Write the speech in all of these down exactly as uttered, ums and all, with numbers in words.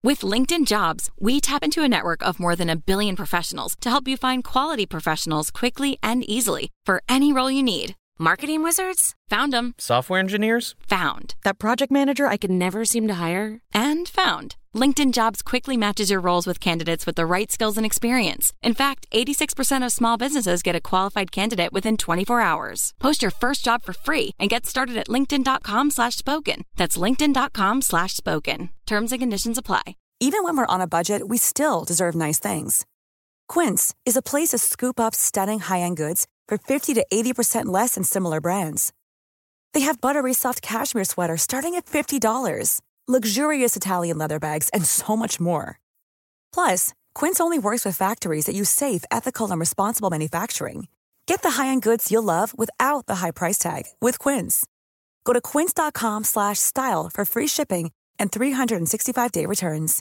With LinkedIn Jobs, we tap into a network of more than a billion professionals to help you find quality professionals quickly and easily for any role you need. Marketing wizards? Found them. Software engineers? Found. That project manager I could never seem to hire? And found. LinkedIn Jobs quickly matches your roles with candidates with the right skills and experience. In fact, eighty-six percent of small businesses get a qualified candidate within twenty-four hours. Post your first job for free and get started at linkedin.com slash spoken. That's linkedin.com slash spoken. Terms and conditions apply. Even when we're on a budget, we still deserve nice things. Quince is a place to scoop up stunning high-end goods for fifty to eighty percent less than similar brands. They have buttery soft cashmere sweaters starting at fifty dollars, luxurious Italian leather bags, and so much more. Plus, Quince only works with factories that use safe, ethical, and responsible manufacturing. Get the high-end goods you'll love without the high price tag with Quince. Go to quince.com slash style for free shipping and three sixty-five day returns.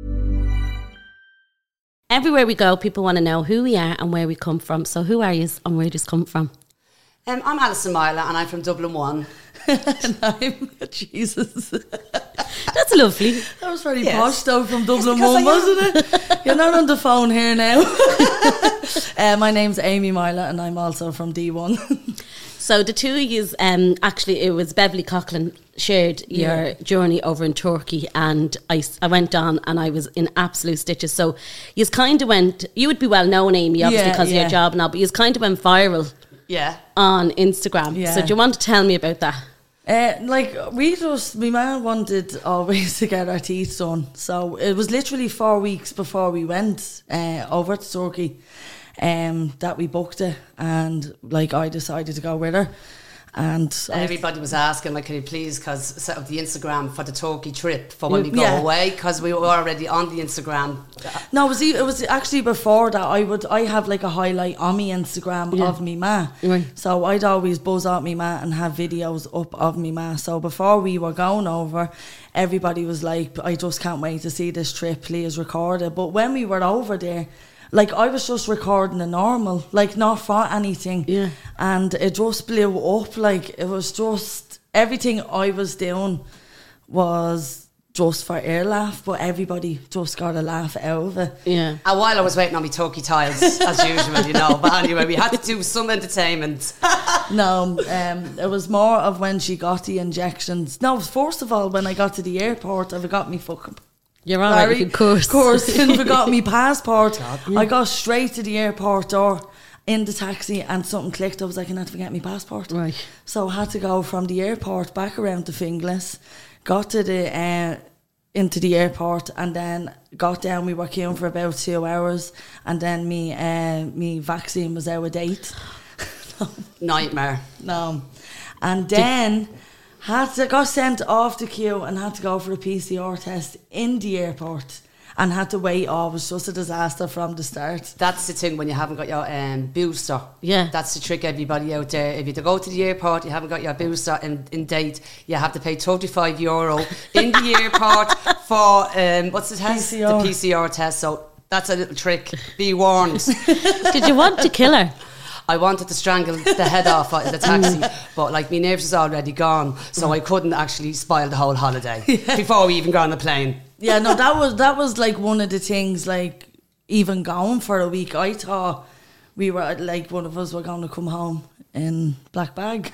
Everywhere we go, people want to know who we are and where we come from. So who are you and where does come from? Um, I'm Alison Myler and I'm from Dublin one. And I'm, Jesus. That's lovely. That was very Yes. posh though from Dublin one, wasn't it? You're not on the phone here now. uh, my name's Amy Myler and I'm also from D one. So the two of you, um, actually, it was Beverly Coughlin shared your Yeah. journey over in Turkey, and I, I went on and I was in absolute stitches. So you kind of went, you would be well known, Amy, obviously, Yeah, because yeah. of your job now, but you kind of went viral Yeah. on Instagram. Yeah. So do you want to tell me about that? Uh, like, we just, my man wanted always to get our teeth done. So it was literally four weeks before we went uh, over to Turkey um, that we booked it. And, like, I decided to go with her. And I- Everybody was asking, like, can you please, because set up the Instagram for the Turkey trip for when we go Yeah. away, because we were already on the Instagram. No, it was, e- it was actually before that. I would I have like a highlight on my Instagram Yeah. of me ma. Right. So I'd always buzz out me ma and have videos up of me ma. So before we were going over, everybody was like, I just can't wait to see this trip, please record it. But when we were over there, like, I was just recording a normal, like, not for anything. Yeah. And it just blew up. Like, it was just, everything I was doing was just for air laugh, but everybody just got a laugh out of it. Yeah. And while I was waiting on my Turkey tiles, as usual, you know. But anyway, we had to do some entertainment. No, um, it was more of when she got the injections. No, first of all, when I got to the airport, I forgot me fucking... You're all right, of course. Of course, and forgot me passport. I got straight to the airport door in the taxi and something clicked. I was like, I had to forget my passport. Right. So I had to go from the airport back around to Finglas, got to the uh, into the airport, and then got down. We were queuing for about two hours, and then me uh, me vaccine was out of date. Nightmare. No, and then had to got sent off the queue and had to go for a P C R test in the airport. And had to wait. Oh, it was just a disaster from the start. That's the thing when you haven't got your um, booster. Yeah. That's the trick, everybody out there. If you to go to the airport, you haven't got your booster in, in date, you have to pay thirty-five euro in the airport for, um, what's the test? P C R. The P C R test. So that's a little trick. Be warned. Did you want to kill her? I wanted to strangle the head off of the taxi, but like my nerves was already gone, so I couldn't actually spoil the whole holiday before we even got on the plane. Yeah, no, that was that was like one of the things. Like, even going for a week, I thought we were like one of us were going to come home in black bag.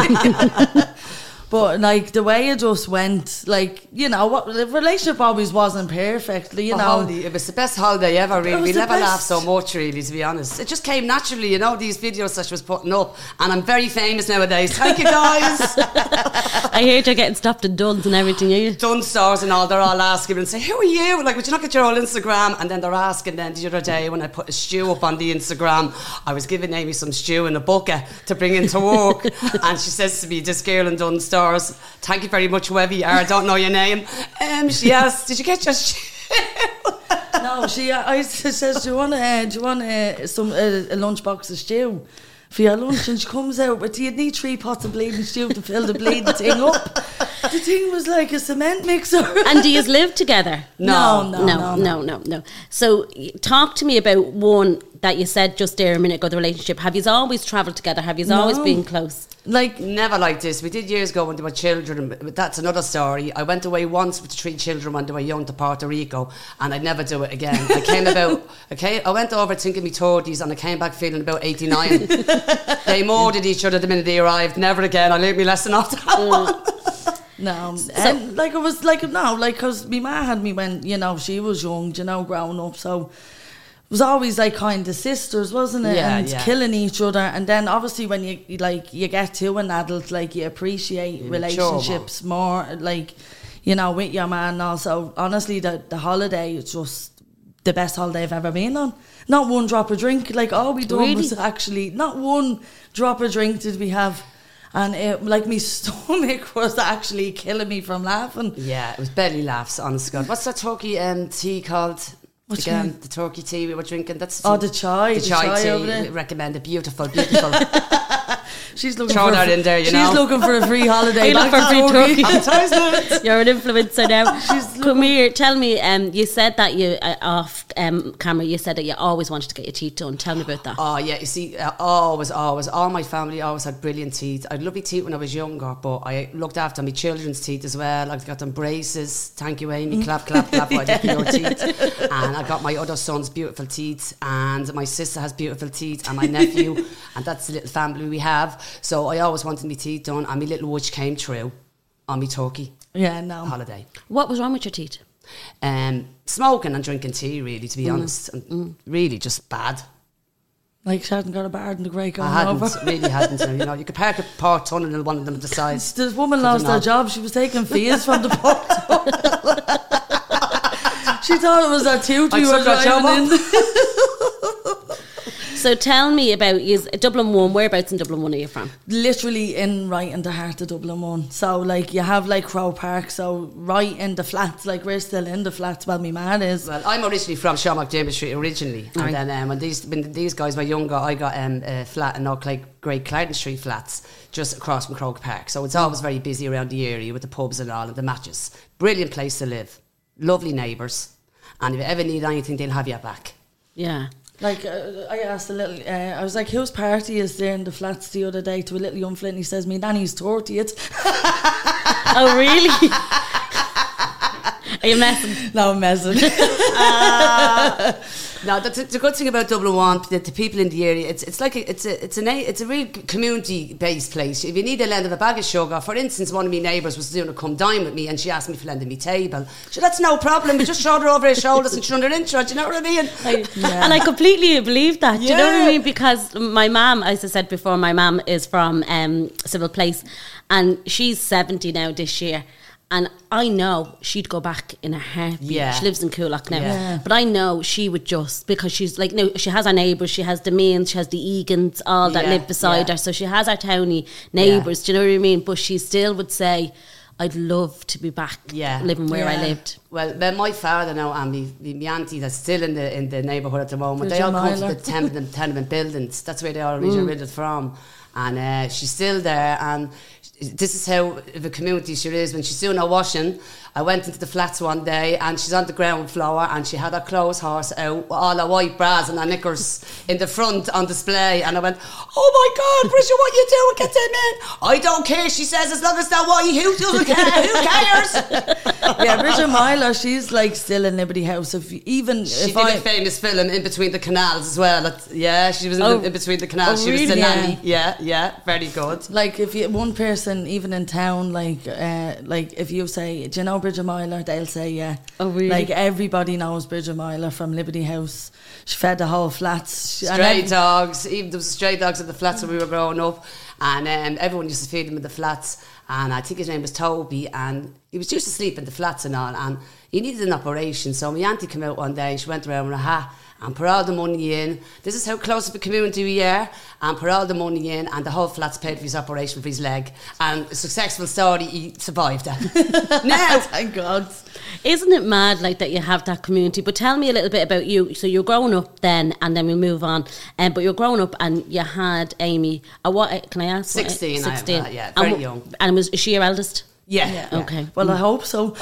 But like the way it just went, like, you know, what the relationship always wasn't perfect. You A know, holiday. It was the best holiday ever, It really. was We the never laughed best. so much, really, to be honest. It just came naturally, you know, these videos that she was putting up. And I'm very famous nowadays. Thank you, guys. I heard you're getting stopped at Duns and everything, are you? Done stars and all, they're all asking me and say, who are you? Like, would you not get your whole Instagram? And then they're asking then the other day when I put a stew up on the Instagram, I was giving Amy some stew in a bucket to bring into work. And she says to me, this girl in Dun stars, thank you very much, whoever you are, I don't know your name. Um, she asked, did you get your stew? no, she. I says, do you want uh, do you want uh, some uh, a lunchbox of stew for your lunch? And she comes out, but do you need three pots of bleeding stew to fill the bleeding thing up? The thing was like a cement mixer. And do you live together? No, no, no, no, no, no. So y- talk to me about one that you said just there a minute ago, the relationship. Have you always travelled together? Have you always No. been close? Like, never like this. We did years ago when they were children, but that's another story. I went away once with three children when they were young to Puerto Rico, and I'd never do it again. I came about, okay, I went over thinking me thirties, and I came back feeling about eighty-nine. They murdered each other the minute they arrived. Never again. I learned my lesson off that mm. one. No, so, and like it was like no, like because my ma had me when you know she was young, you know, growing up, so. It was always like kind of sisters, wasn't it? Yeah, and yeah. killing each other, and then obviously when you like you get to an adult, like you appreciate you relationships mature, more, like you know, with your man. Also, honestly, the the holiday is just the best holiday I've ever been on. Not one drop of drink, like all we done really? was actually not one drop of drink did we have. And it, like my stomach was actually killing me from laughing. Yeah, it was belly laughs, honest to God. What's that turkey um, tea called? What Again, the turkey tea we were drinking. That's oh, the chai. The, the chai, chai tea. over there. Recommend it. Beautiful, beautiful. She's looking Throw for that in there, you she's know. looking for a free holiday. You look for free turkey. You're an influencer now. She's Come here, tell me. Um, you said that you uh, off um, camera. You said that you always wanted to get your teeth done. Tell me about that. Oh yeah, you see, uh, always, always, all my family always had brilliant teeth. I had lovely teeth when I was younger, but I looked after my children's teeth as well. I got them braces. Thank you, Amy. Clap, clap, clap. I did your teeth, and I got my other son's beautiful teeth, and my sister has beautiful teeth, and my nephew, and that's the little family we have. So I always wanted my teeth done, and my little wish came true on me turkey yeah, no. holiday. What was wrong with your teeth? Um, smoking and drinking tea, really, to be mm. honest, and mm. really just bad. Like she hadn't got a bar in the grey going I hadn't, over. really hadn't. You know, you could park a port tunnel and one of them decides. This woman lost her job. She was taking fees from the port tunnel. She thought it was her tooth we were driving in. So tell me about you. Dublin One. Whereabouts in Dublin One are you from? Literally in right in the heart of Dublin One. So like you have like Crow Park. So right in the flats. Like we're still in the flats. Well, my man is. Well, I'm originally from Sean McDermott Street originally, right. and then um, when these when these guys were younger, I got um, a flat in Oak Lake, Great Clarendon Street flats, just across from Croke Park. So it's always very busy around the area with the pubs and all and the matches. Brilliant place to live. Lovely neighbours, and if you ever need anything, they'll have your back. Yeah. Like, uh, I asked a little, uh, I was like, whose party is there in the flats the other day to a little young flint? He says, me nanny's thirtieth. Oh, really? Are you messing? No, I'm messing. uh, no, that's a, the good thing about Dublin One. The, the people in the area, it's it's like a, it's a it's a it's a real community based place. If you need a lend of a bag of sugar, for instance, one of my neighbours was doing a come dine with me, and she asked me for lending me table. So that's no problem. We just showed her over her shoulders and she's under interest. You know what I mean? I, yeah. And I completely believe that. Yeah. Do you know what I mean? Because my mum, as I said before, my mum is from um, Civil Place, and she's seventy now this year. And I know she'd go back in a heartbeat. Yeah. She lives in Coolock now. Yeah. But I know she would just, because she's like, no, she has her neighbours, she has the Means, she has the Egans, all that yeah, live beside yeah. her. So she has her towny neighbours, yeah. Do you know what I mean? But she still would say, I'd love to be back yeah. living where yeah. I lived. Well, well, my father now and me, me, me auntie that's still in the in the neighbourhood at the moment, Bridget they all come Myler. from the tenement, tenement buildings. That's where they all originated mm. from. And uh, she's still there, and this is how of a community she is. When she's doing her washing, I went into the flats one day and she's on the ground floor and she had her clothes horse out with all her white bras and her knickers in the front on display, and I went, oh my God, Bridget, what you doing? Get them in. I don't care, she says, as long as they're white, who doesn't care? Who cares? Yeah, Bridget Myler, she's like still in Liberty House. If you, even she if did I, a famous film, In Between the Canals, as well. That's, yeah, she was in, Oh. the, in Between the Canals. Oh, she really? was the Yeah. nanny. Yeah, yeah, very good. like if you one person even in town, like uh, like if you say, do you know Bridget Myler? They'll say yeah. Oh, really? Like everybody knows Bridget Myler from Liberty House. She fed the whole flats. She- and Stray ev- dogs, even there was stray dogs in the flats when we were growing up, and um, everyone used to feed them in the flats. And I think his name was Toby, and he was used to sleep in the flats and all, and he needed an operation. So my auntie came out one day and she went around with a hat and put all the money in. This is how close of a community we are, and put all the money in, and the whole flat's paid for his operation for his leg. And a successful story, he survived it. Now, Thank God. Isn't it mad like that you have that community? But tell me a little bit about you. So you're growing up then, and then we move on. Um, but you're growing up, and you had Amy. Uh, what can I ask? What, sixteen, sixteen. I have, uh, yeah, very and, young. And was is she your eldest? yeah, Yeah. yeah. Okay. Well, I hope so.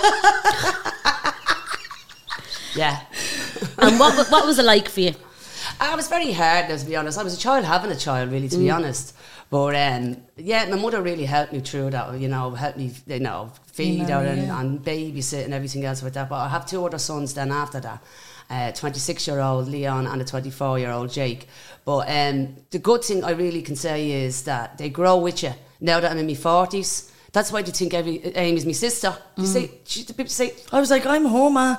yeah. And what what was it like for you? I was very hard now, to be honest. I was a child having a child, really, to be honest. But um, yeah, my mother really helped me through that, you know, helped me, you know, feed You know, her and, yeah. and babysit and everything else with that. But I have two other sons then after that, uh, twenty-six-year-old Leon and a twenty-four-year-old Jake. But um, the good thing I really can say is that they grow with you. Now that I'm in my forties, that's why they think every Amy's my sister. You say, she, the people say, I was like, I'm home, ma.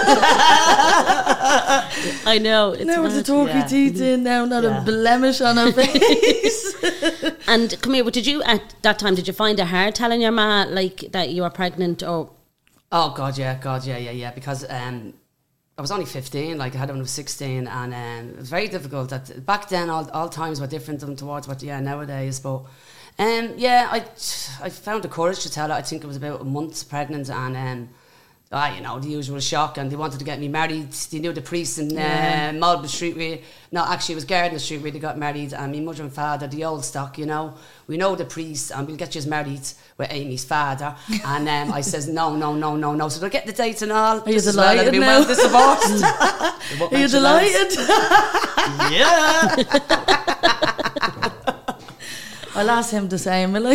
I know. It's Now with the mad. turkey Yeah. teeth in, now not Yeah. a blemish on her face. And come here, but did you at that time? Did you find it hard telling your ma like that you were pregnant, or oh God, yeah, God, yeah, yeah, yeah. Because um, I was only fifteen, like I had it when I was sixteen, and um, it was very difficult. That back then, all, all times were different than towards what yeah nowadays. But um, yeah, I I found the courage to tell her. I think it was about a month pregnant, and um, ah, you know, the usual shock, and they wanted to get me married. They knew the priest in uh, Malborough Street. Where, no, actually, it was Gardner Street where they got married. And my mother and father, the old stock, you know, we know the priest, and we'll get you married with Amy's father. And um, I says, no, no, no, no, no. So they'll get the dates and all. Are you Just as well, delighted they'll be now? well divorced. Are you delighted? Yeah. I'll ask him the same, will I?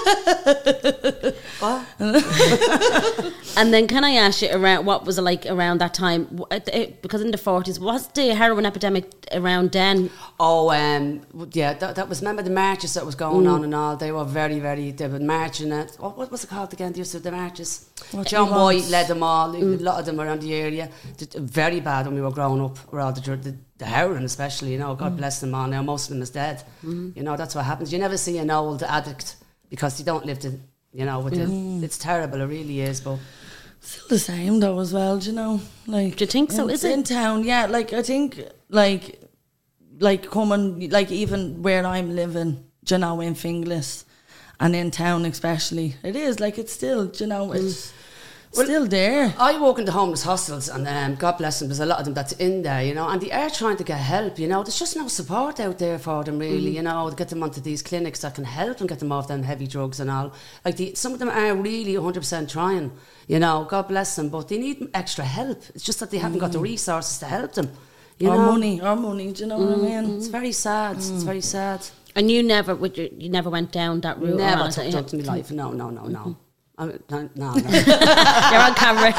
What? and then can I ask you around what was it like around that time? W- it- it- Because in the forties, was the heroin epidemic around then? Oh, um, yeah, that, that was, remember the marches that was going on and all? They were very, very, they were marching at, what, what was it called again? They used to the marches. What John do you want? White led them all, a lot of them around the area. Did- Very bad when we were growing up, were all the, dr- the, the heroin especially, you know, God bless them all now, most of them is dead. You know, that's what happens. You never see an old addict because they don't live the, you know, with the, it's terrible, it really is, but... Still the same though as well, do you know? Like, Do you think so, in, is it? in town? Yeah, like I think like like coming like even where I'm living, do you know, in Finglas and in town especially, it is like it's still, do you know, it's Well, still there. I walk into homeless hostels and um, God bless them, there's a lot of them that's in there, you know, and they are trying to get help, you know. There's just no support out there for them, really, you know, to get them onto these clinics that can help them get them off them heavy drugs and all. Like, the, some of them are really one hundred percent trying, you know, God bless them, but they need extra help. It's just that they haven't got the resources to help them, you Or know. money, or money, do you know what I mean? It's very sad, it's very sad. And you never, would you, you never went down that route? or Never was took it- drugs in my life, no, no, no, no. I, no, no, no. You're on camera.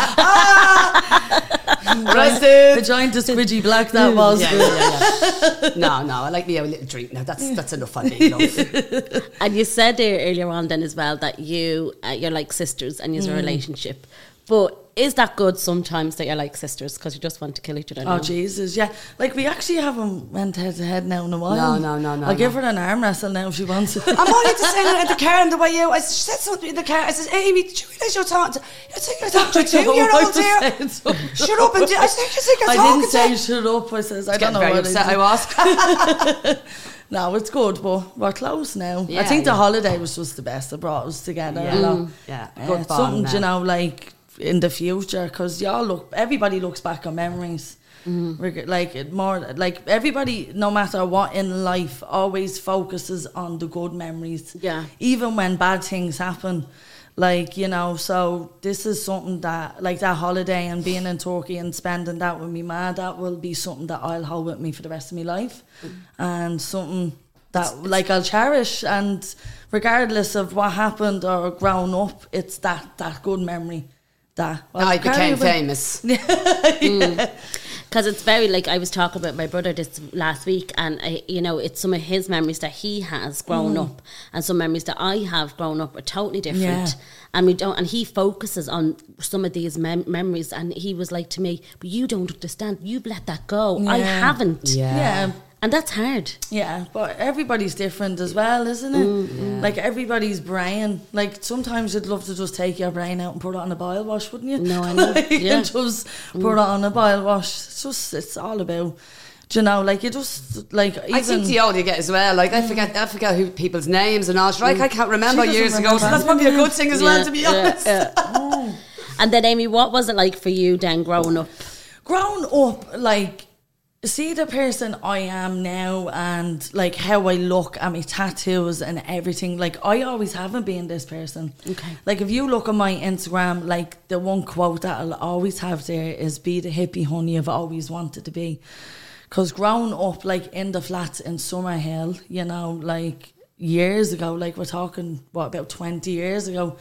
Arrested! The giant squidgy black that was. Yeah, yeah, yeah. No, no, I like me a little drink now. That's that's enough for me. Love. And you said there earlier on then as well that you, uh, you're like sisters and you're a relationship. But is that good sometimes that you're like sisters because you just want to kill each other? Oh now? Jesus, yeah. Like we actually haven't went head to head now in a while. No, no, no, no, I'll give no. her an arm wrestle now if she wants it. I'm only just saying it in the car on the way out. I s- she said something in the car. I said, Amy, did you realise you're talking to, you think you're talking to a two-year-old here? Shut up and do, I said, you think you're I talking didn't to? say shut up. I says I Getting don't know very what upset I I did. was. No, it's good, but we're close now. Yeah, I think the yeah. holiday was just the best that brought us together. Yeah. You know? Mm. Yeah, Uh, good bond something, now. you know, like in the future, because y'all look, everybody looks back on memories. Reg- Like it more, like everybody, no matter what in life, always focuses on the good memories. Yeah. Even when bad things happen, like you know. So this is something that, like that holiday and being in Turkey and spending that with me ma, that will be something that I'll hold with me for the rest of my life, and something that like I'll cherish. And regardless of what happened or grown up, it's that that good memory. That well, I carry became with- famous. Because it's very like I was talking about my brother this last week, and I, you know, it's some of his memories that he has grown up, and some memories that I have grown up are totally different. Yeah. And we don't, and he focuses on some of these mem- memories, and he was like to me, "But you don't understand. You've let that go. I Yeah. haven't." Yeah. Yeah. And that's hard. Yeah, but everybody's different as well, isn't it? Like everybody's brain. Like sometimes you'd love to just take your brain out and put it on a bile wash, wouldn't you? No, I know. Like, Yeah. and just put it on a bile wash. It's just, it's all about, do you know, like you just, like even... I think the older you get as well, like I forget I forget who people's names and all. Sure, like I can't remember She doesn't years ago, so remember. that's probably a good thing as well, Yeah, to be yeah, honest. yeah. And then Amy, what was it like for you then growing up? Grown up, like, see the person I am now and like how I look and my tattoos and everything, like I always haven't been this person. Okay. Like if you look at my Instagram, like the one quote that I'll always have there is be the hippie honey I've always wanted to be. Because growing up like in the flats in Summerhill, you know, like years ago, like we're talking, what, about twenty years ago,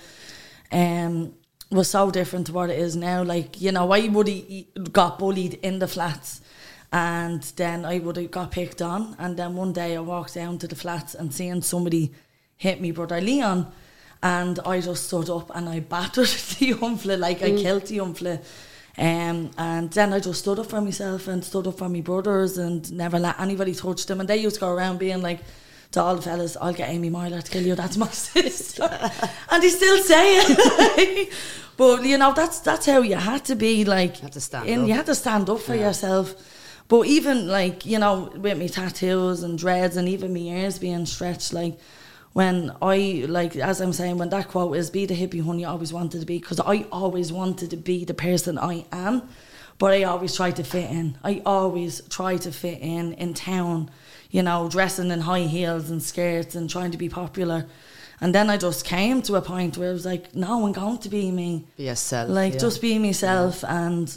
um, was so different to what it is now. Like, you know, I would have got bullied in the flats, and then I would have got picked on, and then one day I walked down to the flats and seeing somebody hit me brother Leon, and I just stood up and I battered the young fella, like mm. I killed the young fella. Um, and then I just stood up for myself and stood up for my brothers and never let anybody touch them. And they used to go around being like to all the fellas, I'll get Amy Myler to kill you, that's my sister. And they still say it. But you know, that's that's how you had to be, like, you had to stand in, up. You had to stand up for yeah. yourself. But even like, you know, with me tattoos and dreads and even my ears being stretched, like when I, like, as I'm saying, when that quote is, be the hippie hun you always wanted to be, because I always wanted to be the person I am, but I always tried to fit in. I always tried to fit in in town, you know, dressing in high heels and skirts and trying to be popular. And then I just came to a point where I was like, no, I'm going to be me. Be yourself. Like, yeah. just be myself. Yeah. And,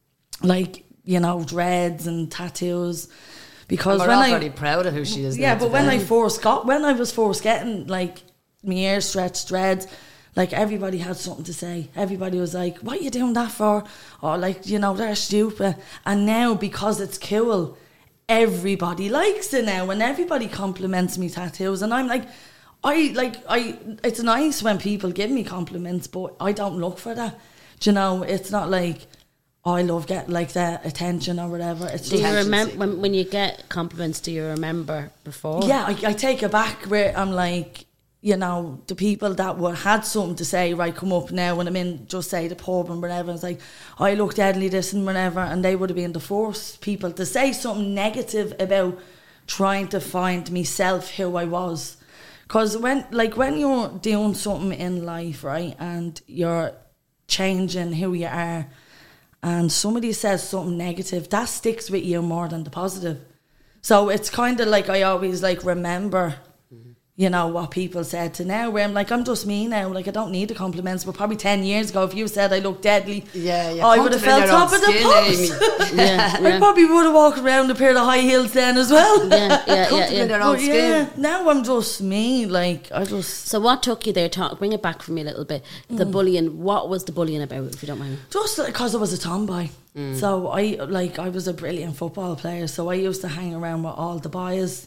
like, you know, dreads and tattoos. Because and we're when all I, very proud of who she is. Yeah, now but when today. I first got, when I was first getting like my ears stretched, dreads, like everybody had something to say. Everybody was like, "What are you doing that for?" Or like, you know, they're stupid. And now because it's cool, everybody likes it now, and everybody compliments me tattoos, and I'm like, I like I. It's nice when people give me compliments, but I don't look for that. Do you know? It's not like, oh, I love get like that attention or whatever. It's do just you remember when, when you get compliments? Do you remember before? Yeah, I, I take it back where I'm like, you know, the people that were had something to say, right, come up now when I'm in, just say the pub and whatever. It's like, oh, I look deadly this and whatever, and they would have been the first people to say something negative about trying to find myself who I was. Because when, like, when you're doing something in life, right, and you're changing who you are, and somebody says something negative, that sticks with you more than the positive. So it's kind of like I always like remember, mm-hmm. you know, what people said to now, where I'm like, I'm just me now, like I don't need the compliments. But probably ten years ago, if you said I look deadly, yeah, yeah, I would have felt top of the pops. yeah, yeah. I probably would have walked around a pair of high heels then as well. Yeah, yeah, yeah, yeah. Their own But skin. yeah, now I'm just me, like I just... So what took you there? Talk, bring it back for me a little bit. The mm. bullying, what was the bullying about, if you don't mind? Just because I was a tomboy. Mm. So I like I was a brilliant football player, so I used to hang around with all the boys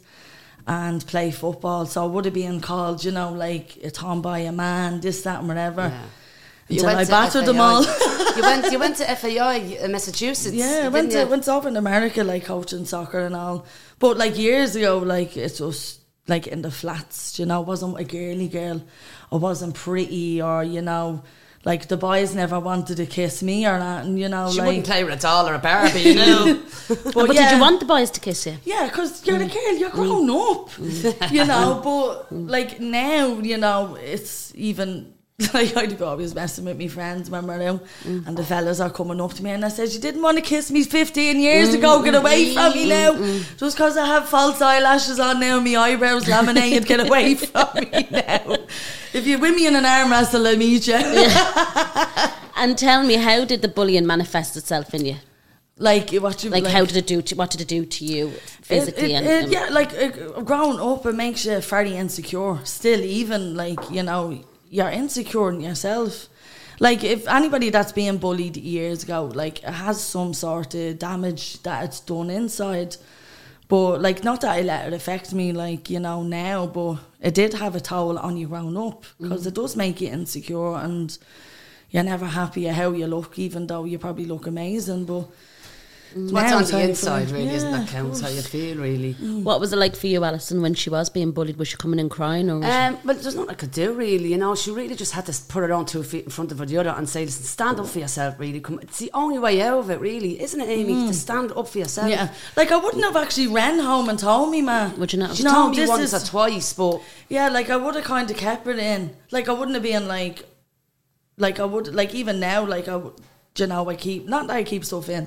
and play football. So I would have been called, you know, like a tomboy, a man, this, that and whatever. Yeah. Until I battered them all. you went you went to F A I in Massachusetts. Yeah, I went to, went over in America, like coaching soccer and all. But like years ago, like it was like in the flats, you know, I wasn't a girly girl. I wasn't pretty, or, you know, like the boys never wanted to kiss me or that, and you know, she like, wouldn't play with a doll or a Barbie, you know. but but yeah. did you want the boys to kiss you? Yeah, because you're mm. a girl, you're grown mm. up, mm. you know. But like now, you know, it's even like I'd be always messing with my friends when we're out, mm. and the fellas are coming up to me and I said, "You didn't want to kiss me fifteen years mm. ago. Get away from me now. Mm. Just because I have false eyelashes on now, and my eyebrows laminated. Get away from me now. If you're with me in an arm wrestle, I'll meet you." Yeah. And tell me, how did the bullying manifest itself in you? Like what you like, like how did it do to what did it do to you physically? It, it, and, it, yeah, like uh, growing up, it makes you fairly insecure. Still, even like, you know, you're insecure in yourself. Like if anybody that's being bullied years ago, like it has some sort of damage that it's done inside. But like, not that I let it affect me, like, you know, now, but it did have a toll on you growing up, because mm. it does make you insecure and you're never happy at how you look, even though you probably look amazing. But what's on the inside really, yeah, isn't that counts how you feel really. Mm. What was it like for you, Alison, when she was being bullied? Was she coming in crying? Or um, well, there's nothing I could do really, you know. She really just had to put her own two feet in front of her the other and say, listen, stand up for yourself really. Come, it's the only way out of it really, isn't it, Amy? Mm. To stand up for yourself. Yeah, like I wouldn't have actually ran home and told me, man. Would you not? She no, told me this once is, or twice, but yeah, like I would have kind of kept it in. Like I wouldn't have been like, like I would, like even now, like I, you know, I keep, not that I keep stuff in,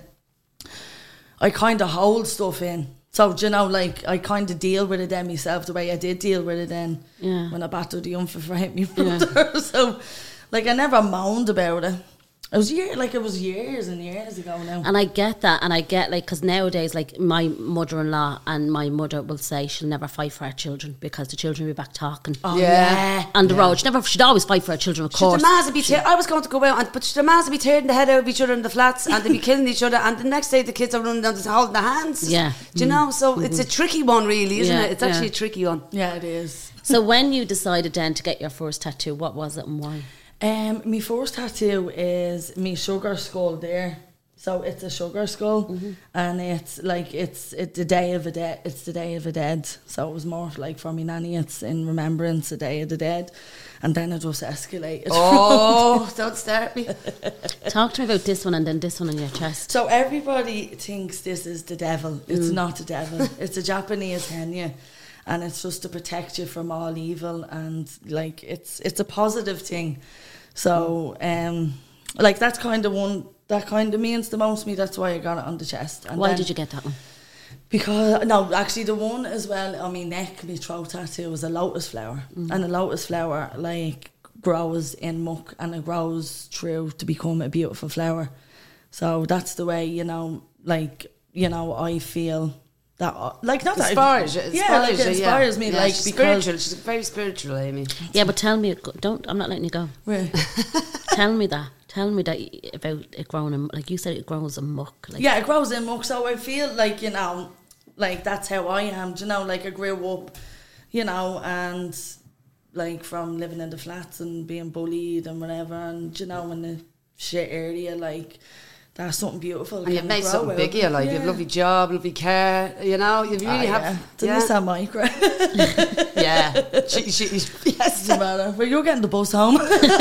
I kind of hold stuff in. So, you know, like, I kind of deal with it then myself the way I did deal with it then yeah. when I battled the young for hit me brother. Yeah. So, like, I never moaned about it. It was year, like it was years and years ago now. And I get that, and I get like, because nowadays, like my mother-in-law and my mother will say she'll never fight for her children because the children will be back talking Oh, Yeah. yeah. on the Yeah. road. She never, she'd always fight for her children, of Should course. the ma's be tear- I was going to go out, and, but should the ma's be tearing the head out of each other in the flats, and they'd be killing each other, and the next day the kids are running down just holding their hands. Yeah. Do you know? So it's a tricky one, really, isn't Yeah, it? It's actually yeah. a tricky one. Yeah, it is. So when you decided then to get your first tattoo, what was it and why? Um, my first tattoo is me sugar skull there. So it's a sugar skull, Mm-hmm. and it's like it's it's the day of a dead. It's the day of the dead. So it was more like for me nanny. It's in remembrance the day of the dead, and then it just escalated. Oh, don't start me. Talk to me about this one and then this one on your chest. So everybody thinks this is the devil. It's Mm. not the devil. It's a Japanese henna, and it's just to protect you from all evil, and like it's it's a positive thing. So um, like that's kind of one that kind of means the most to me. That's why I got it on the chest. And Why then- did you get that one? Because no, actually the one as well on my neck, my throat tattoo was a lotus flower, Mm. and a lotus flower like grows in muck and it grows through to become a beautiful flower. So that's the way, you know, like you know, I feel that uh, like not that Inspires you. yeah, like it you, inspires me, Yeah, like she's because spiritual. She's very spiritual, Amy. Yeah, but tell me, don't, I'm not letting you go. Right. Tell me that. Tell me that y- about it growing in, like you said, it grows in muck. Like, Yeah, it grows in muck, so I feel like, you know, like that's how I am, do you know, like I grew up, you know, and like from living in the flats and being bullied and whatever, and you know, in the shit area, like that's something beautiful. And you've can made grow something out. big of your life. You have a Yeah. lovely job, lovely car, you know, you really Ah, yeah. have... The yeah. Nissan Micra. Yeah. She, she, yes. Doesn't matter. But you're getting the bus home.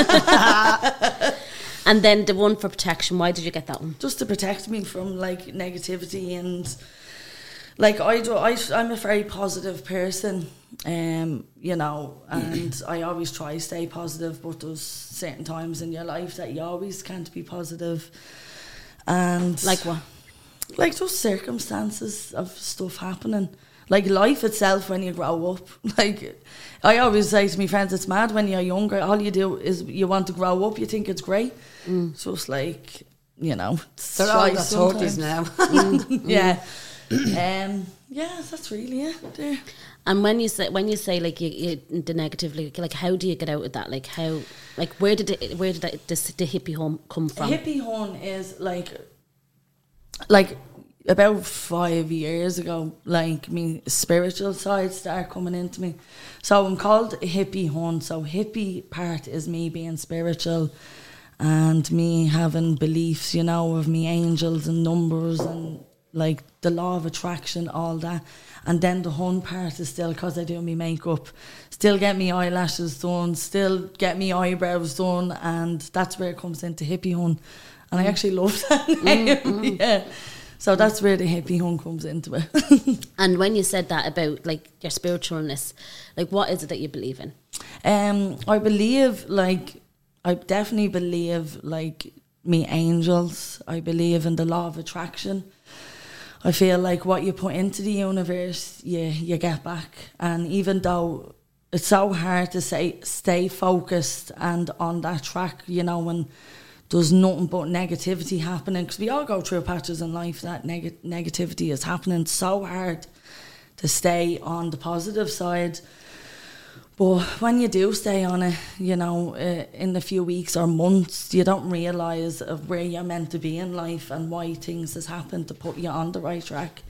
And then the one for protection, why did you get that one? Just to protect me from like negativity, and like I do, I, I'm a very positive person, um, you know, and I always try to stay positive, but there's certain times in your life that you always can't be positive, and Like what? like just circumstances of stuff happening. Like life itself when you grow up. Like I always say to my friends, it's mad when you're younger, all you do is you want to grow up, you think it's great. Mm. So it's like, you know, it's They're all in shite their thirties sometimes. now. Yeah. um yeah, that's really it there. And when you say when you say like you, you the negatively, like how do you get out of that? Like how, like where did it, where did it, this, the hippie home come from? Hippie home is like like about five years ago, like me spiritual side started coming into me. So I'm called a hippie home. So hippie part is me being spiritual and me having beliefs, you know, of me angels and numbers and like the law of attraction, all that. And then the hun part is still because I do me makeup, still get me eyelashes done, still get me eyebrows done, and that's where it comes into hippie hun. And I actually love that name. Mm, yeah. So that's where the hippie hun comes into it. And when you said that about like your spiritualness, like what is it that you believe in? Um, I believe, like, I definitely believe, like, me angels. I believe in the law of attraction. I feel like what you put into the universe, you, you get back. And even though it's so hard to say, stay focused and on that track, you know, when there's nothing but negativity happening, because we all go through patches in life that neg- negativity is happening. It's so hard to stay on the positive side. But when you do stay on it, you know, uh, in a few weeks or months, you don't realise of where you're meant to be in life and why things has happened to put you on the right track.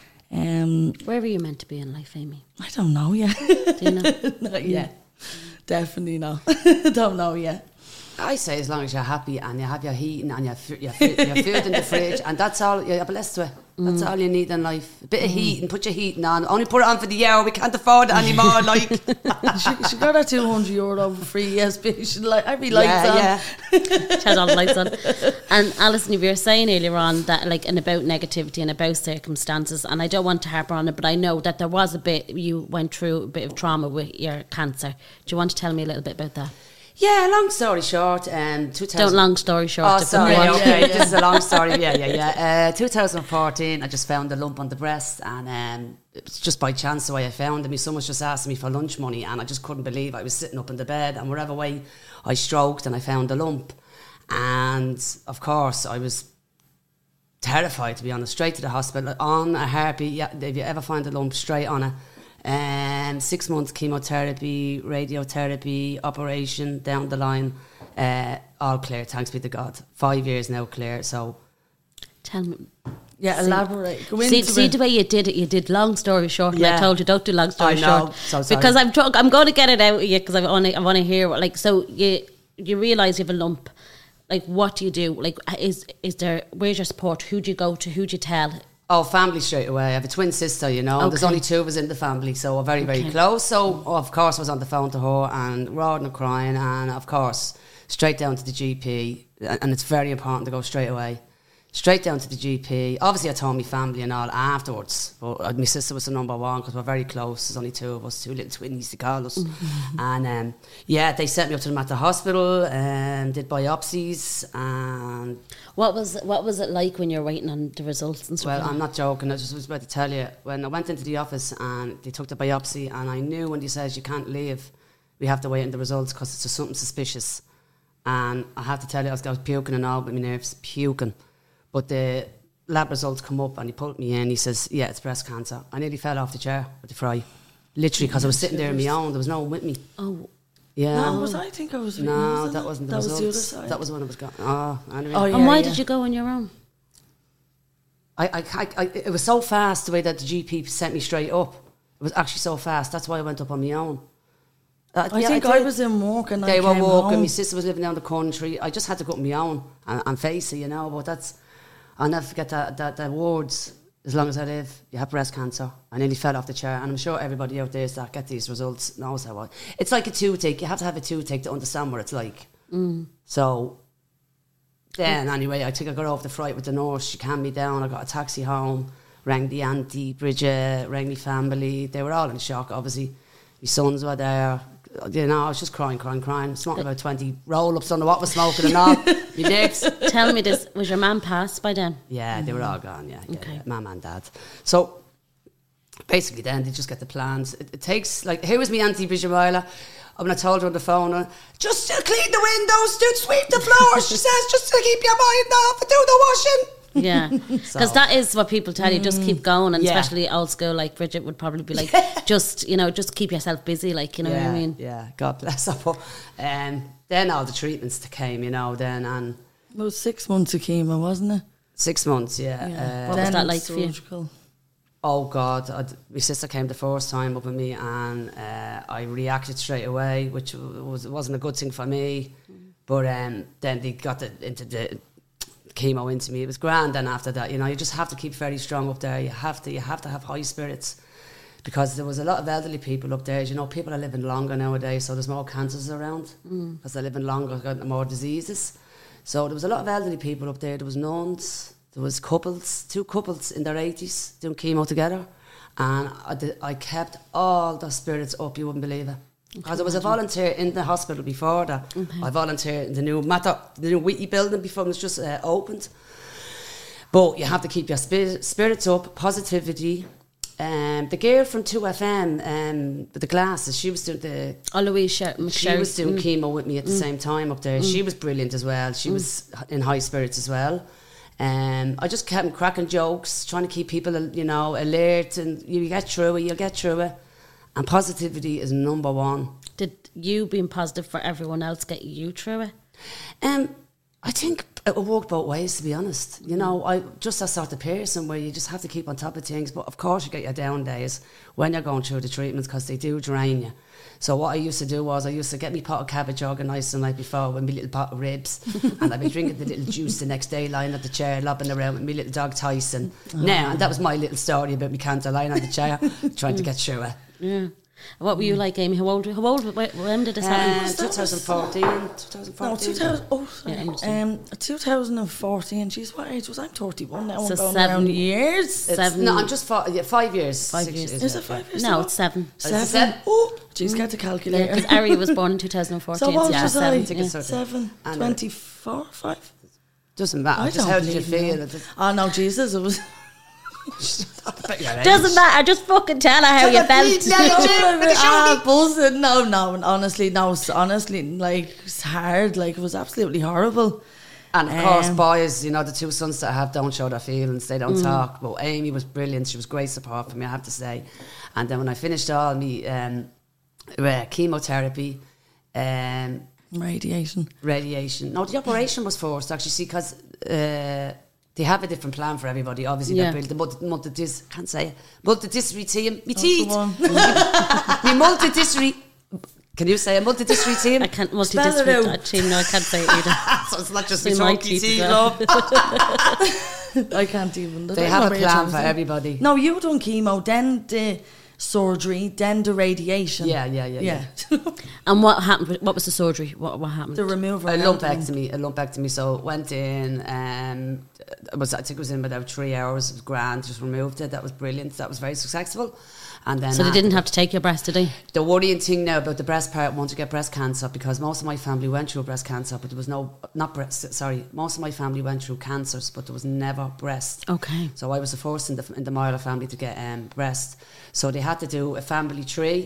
Um, Where are you meant to be in life, Amy? I don't know yet. Do you know? Not yet. Definitely not. Don't know yet. I say as long as you're happy and you have your heating and your, fu- your, fu- your food in the fridge, and that's all, you're blessed with. That's Mm. all you need in life. A bit of heating, put your heating on. Only put it on for the year, we can't afford it anymore, like. she, she got her two hundred euro for free E S P. She like, I'd be like, yeah, yeah. She had all the lights on. And Alison, you were saying earlier on that, like, and about negativity and about circumstances, and I don't want to harper on it, but I know that there was a bit, you went through a bit of trauma with your cancer. Do you want to tell me a little bit about that? Yeah, long story short, um, two thousand Don't long story short. Oh, if sorry, anyone- okay, Yeah, yeah. this is a long story, yeah, yeah, yeah. Uh, two thousand fourteen, I just found a lump on the breast, and um, it was just by chance the way I found it. My son was just asking me for lunch money, and I just couldn't believe I was sitting up in the bed, and wherever way I stroked, and I found a lump. And of course, I was terrified, to be honest. Straight to the hospital on a heartbeat. Yeah, if you ever find a lump, straight on it. Um, six months chemotherapy, radiotherapy, operation down the line, uh, all clear. Thanks be to God. Five years now clear. So, tell me. Yeah, see, elaborate. Go see, into see it. the way you did it. You did long story short. Yeah. And I told you don't do long story I know. short. So sorry. Because I'm tr- I'm going to get it out of you because I want to I want to hear what, like, so you you realise you have a lump. Like, what do you do? Like, is is there, where's your support? Who do you go to? Who do you tell? Oh, family straight away. I have a twin sister, you know. Okay. There's only two of us in the family, so we're very, very Okay. close. So, oh, of course, I was on the phone to her and roaring and crying, and of course, straight down to the G P. And it's very important to go straight away. Straight down to the G P. Obviously, I told my family and all afterwards. But my sister was the number one because we're very close. There's only two of us, two little twinnies, they call us. Mm-hmm. And um, yeah, they sent me up to them at the hospital and did biopsies. And What was what was it like when you're waiting on the results and stuff? well, like I'm that? not joking. I just was about to tell you. When I went into the office and they took the biopsy, and I knew when they says you can't leave, we have to wait on the results because it's just something suspicious. And I have to tell you, I was, I was puking and all with my nerves, puking. But the lab results come up and he pulled me in. He says, yeah, it's breast cancer. I nearly fell off the chair with the fry. Literally, because I was sitting there on my own. There was no one with me. Oh, Yeah. No, was I think I was. No, wasn't that it? wasn't the That was the other results. side. That was when I was gone. Oh, anyway. Oh, yeah. and why did you go on your own? I, I, I, I, it was so fast the way that the G P sent me straight up. It was actually so fast. That's why I went up on my own. Uh, I yeah, think I, did. was in work and They I were came walking. home. My sister was living down the country. I just had to go up on my own and, and face it, you know. But that's, I'll never forget that, that, that words. As long as I live, you have breast cancer. I nearly fell off the chair, and I'm sure everybody out there that get these results knows how. I, it's like a toothache. You have to have a toothache to understand what it's like. Mm. So then, anyway, I think I got off the flight with the nurse. She calmed me down. I got a taxi home. Rang the auntie, Bridget. Rang my family. They were all in shock. Obviously, my sons were there. You know, I was just crying, crying, crying. Smoking about twenty roll-ups. Don't know what was smoking and all. My dicks. Tell me this: was your man passed by then? Yeah, they were all gone, yeah. yeah, Okay. yeah. Mum and dad. So basically then they just get the plans. It, it takes, like, here was me auntie Bridget Ryla. When I told her on the phone, uh, just uh, clean the windows, do sweep the floors, she says, just to keep your mind off and do the washing. Yeah, because So- that is what people tell you. Just keep going, and Yeah. especially old school, like Bridget would probably be like, just you know, just keep yourself busy, like you know yeah, what I mean. Yeah, God bless her. But um, then all the treatments that came, you know, then, and It was six months of chemo, wasn't it? six months, yeah. Yeah. Uh, What was Then that like for you? surgical. Oh God! I'd, my sister came the first time up with me, and uh, I reacted straight away, which was wasn't a good thing for me. But um, then they got the, into the chemo into me. It was grand. Then after that, you know, you just have to keep very strong up there. You have to, you have to have high spirits, because there was a lot of elderly people up there. As you know, people are living longer nowadays, so there's more cancers around because they're living longer, got more diseases. So there was a lot of elderly people up there. There was nuns. There was couples, two couples in their eighties doing chemo together, and I, did, I kept all the spirits up. You wouldn't believe it, because I was a volunteer in the hospital before that. I volunteered in the new Matter, the new Whitney building before it was just uh, opened. But you have to keep your spir- spirits up, positivity. Um, the girl from two F M um, with the glasses, she was doing the Oh, Louise Sher- she McSherry. was doing Mm. chemo with me at the same time up there. She was brilliant as well. She was in high spirits as well. Um, I just kept cracking jokes, trying to keep people, you know, alert, and you get through it, you'll get through it. And positivity is number one. Did you being positive for everyone else get you through it? Um, I think it worked both ways, to be honest. You know, I just that sort of person where you just have to keep on top of things. But of course, you get your down days when you're going through the treatments, because they do drain you. So what I used to do was I used to get me pot of cabbage organised the night before with my little pot of ribs, and I'd be drinking the little juice the next day, lying at the chair, lobbing around with my little dog Tyson. Oh. Now, and that was my little story about me cancer lying on the chair, trying to get through it. Yeah. What were you like, Amy? How old? How old? When, when did this Uh, happen? twenty fourteen, twenty fourteen. No, two thousand. Oh, sorry. Yeah, I understand. um, two thousand fourteen. Jeez, what age was I? I'm thirty-one now. So I'm going seven- around years. It's- seven- No, I'm just five, yeah, five years. Five six years. Is yeah. it five years? No, ago? it's seven. Seven. seven? Oh, jeez, get the calculator. Because Ari was born in two thousand fourteen. So what yeah, was seven. I? think it's yeah. sort of- Seven. And, uh, Twenty-four. Five. Doesn't matter. I Just don't how did you believe feel? now. It just- Oh no, Jesus! It was. Doesn't matter. Just fucking tell her how you felt. ah, buzzing. No, no. Honestly, no. s- Honestly, like it's hard. Like it was absolutely horrible. And of course, Um, boys, you know, the two sons that I have don't show their feelings, they don't Mm. talk. But Amy was brilliant. She was great support for me, I have to say. And then when I finished all my um, uh, chemotherapy, um, Radiation. radiation. No, the operation was forced, actually, see, because uh, they have a different plan for everybody. Obviously, Yeah. they built the multi- multidis, can't say it, multidisciplinary team. Me Oh, teeth. go on. Me multidisciplinary. Can you say a multidisciplinary team? I can't Spell it multidisciplinary out. that team. No, I can't say it either. So it's not just See, me my chunky teeth teeth, as love. I can't even. They I have know a what you're plan trying to for say. everybody. No, you done chemo, then the surgery, then the radiation. Yeah, yeah, yeah, yeah. And what happened? with- What was the surgery? What what happened? the removal. A of lumpectomy, a lumpectomy. So went in, um, it was I think it was in about three hours. It was grand. Just removed it. That was brilliant. That was very successful. And then So they didn't after- have to take your breast, did they? The worrying thing now about the breast part, once you get breast cancer, because most of my family went through breast cancer, but there was no, not breast, sorry, most of my family went through cancers, but there was never breast. Okay. So I was the first in the, in the Marla family to get um, breast. So they had to do a family tree,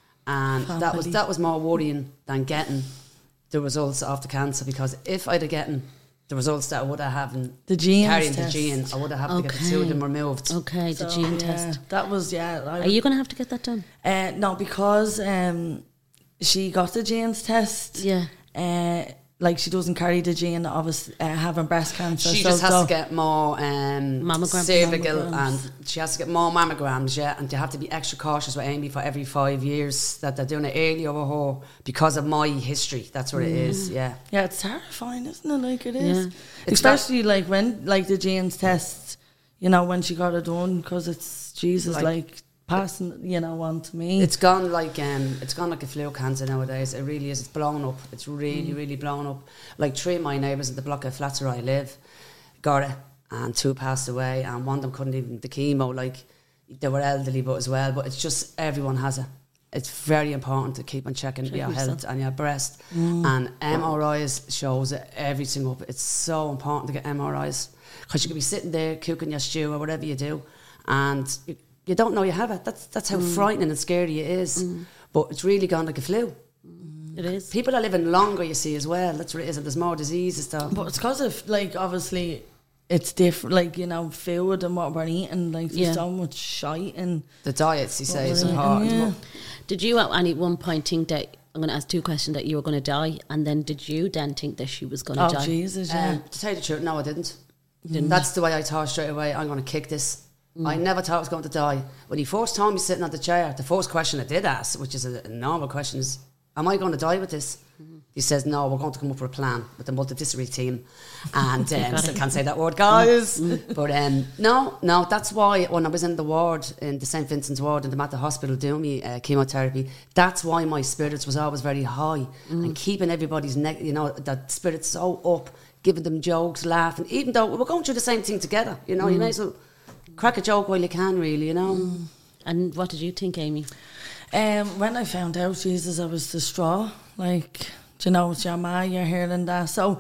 and that was Family. that was more worrying than getting the results of the cancer, because if I'd have gotten the results that I would have having The genes carrying test. the gene, I would have had to get the two of them removed. Okay, the So, gene yeah, test. That was yeah. I Are you going to have to get that done? Uh, no, because um, she got the genes test. Yeah. Uh, like she doesn't carry the gene of us uh, having breast cancer. She so, just has so to get more um, Mammogram- cervical, mammograms. and she has to get more mammograms, yeah, and they have to be extra cautious with Amy for every five years that they're doing it early over her because of my history. That's what it is, yeah. Yeah, it's terrifying, isn't it? Like it is, Yeah. It's especially like when like the genes test. You know, when she got it done, because it's Jesus, Like- like, passing, you know, on to me. It's gone like um, it's gone like a flu cancer nowadays. It really is. It's blown up. It's really, Mm. really blown up. Like three of my neighbours in the block of flats where I live got it, and two passed away, and one of them couldn't even the chemo. Like they were elderly, but as well. But it's just everyone has it. It's very important to keep on checking your health and your breast. Mm. And M R Is shows it everything up. It's so important to get M R Is, because you could be sitting there cooking your stew or whatever you do, and you, you don't know you have it. That's that's how frightening and scary it is. But it's really gone like a flu. It is. People are living longer, you see, as well. That's what it is. And there's more diseases, though. But it's because of, like, obviously, it's different, like, you know, food and what we're eating. Like, there's Yeah. so much shite and. The diets, you say, is we're eating, important. yeah. Did you at any one point think that, I'm going to ask two questions, that you were going to die, and then did you then think that she was going to Oh, die? Jesus, yeah. Um, to tell you the truth, no, I didn't. That's the way I thought straight away. I'm going to kick this. I never thought I was going to die. When he first told me sitting on the chair, the first question I did ask, which is a, a normal question, is, am I going to die with this? He says, no, we're going to come up with a plan with the multidisciplinary team. And um, still can't say that word, guys. But um, no, no, that's why when I was in the ward, in the Saint Vincent's ward in the Mater Hospital doing me uh, chemotherapy, that's why my spirits was always very high. And keeping everybody's, ne- you know, that spirit so up, giving them jokes, laughing, even though we're going through the same thing together, you know, you may as well crack a joke while you can, really, you know. And what did you think, Amy? Um, when I found out, Jesus, I was distraught. Like, do you know, it's your ma, you're hearing that. So,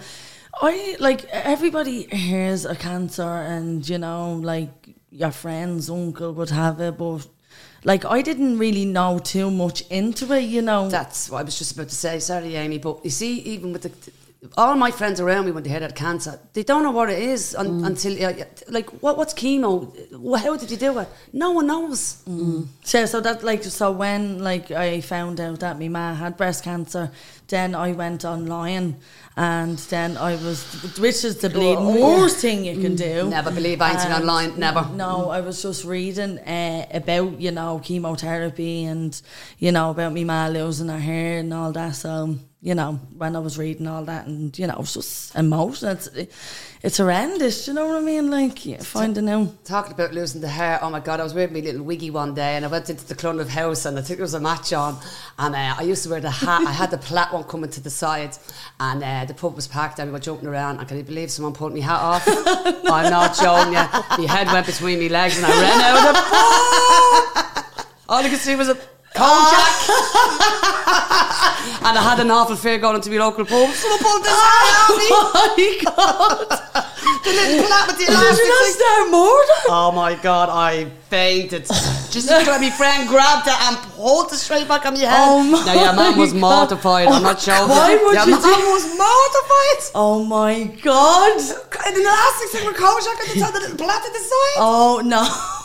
I, like, everybody hears a cancer and, you know, like, your friend's uncle would have it, but, like, I didn't really know too much into it, you know. That's what I was just about to say. Sorry, Amy, but you see, even with the all my friends around me when they hear that cancer, they don't know what it is un, Mm. until uh, like what what's chemo? Well, how did you do it? No one knows. Mm. So, so that like so when like I found out that my ma had breast cancer, then I went online, and then I was, which is the bleeding Oh, worst thing you can do. Never believe anything And online. Never. No, I was just reading uh, about, you know, chemotherapy and, you know, about me ma losing her hair and all that. So, you know, when I was reading all that, and, you know, it was just emotional. It's, it's horrendous, you know what I mean? Like, yeah, finding out. Talking about losing the hair, oh my God, I was wearing my little wiggy one day, and I went into the Clonmel house, and I think there was a match on, and uh, I used to wear the hat. I had the plat one coming to the side, and uh, the pub was packed, and we were jumping around, and can you believe someone pulled my hat off? I'm not showing you. My head went between my legs, and I ran out of the pub. All I could see was a Kojak. And I had an awful fear going into my local pub. Someone pulled this hair out of me. Oh my God. The little plait with the Did you elastic. not start murder? Oh my God, I fainted. Just when my friend grabbed it and pulled it straight back on my head. Oh my now your man was God. mortified. I'm not joking. Why would your you man do- was mortified. Oh my God. And the elastic thing with Kojak at the top, the little plait at the side. Oh no.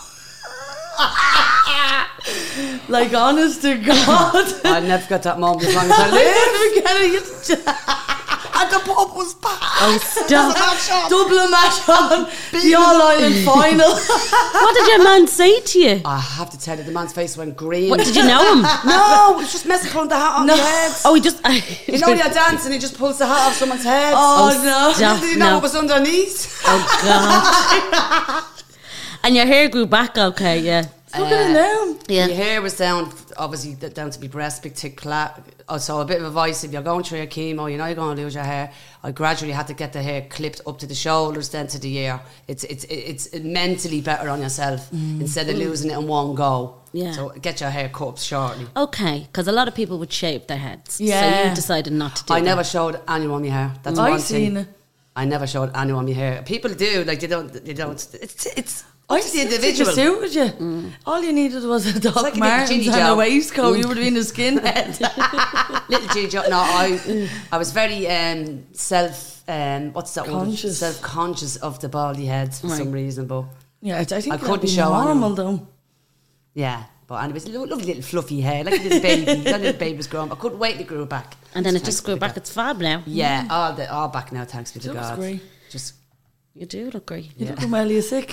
Like, honest to God. I never got that moment as long as I I live. never get it. And the pub was packed. Oh, stop. Double match on the All Ireland final. What did your man say to you? I have to tell you, the man's face went green. What, did you know him? No, it was just messing pulling the hat off No. your head. Oh, he just... You know you're dancing, he just pulls the hat off someone's head. Oh, Oh, no. stop. Did you know no. what was underneath? Oh, God. And your hair grew back okay, yeah. Look at it now. Yeah. Your hair was down, obviously d- down to my breast, big thick plait. Oh, so a bit of advice, if you're going through your chemo, you know you're going to lose your hair. I gradually had to get the hair clipped up to the shoulders, then to the ear. It's it's it's mentally better on yourself instead of losing it in one go. Yeah. So get your hair cut up shortly. Okay, because a lot of people would shave their heads. So Yeah. you decided not to do I that. never showed anyone my hair. That's I one seen thing. it. I never showed anyone my hair. People do, like they don't, they don't. It's it's. I It's the individual. suited you. All you needed was a Doc like a little Martens Ginny and Joe. a waistcoat. You would have been a skinhead. Little G job. No, I, I was very um, self. Um, what's that Conscious. word? Self conscious of the baldy heads for Right. some reason, but Yeah, I think I that'd couldn't be show normal anyone. though. yeah. But anyways, lo- lovely little fluffy hair, like a little baby. That little baby was growing. I couldn't wait to grow back. And then it Thanks just be grew to back. God. It's fab now. Yeah, all the all back now. Thanks be to Looks God. great. Just You do look great. You look well, you're sick.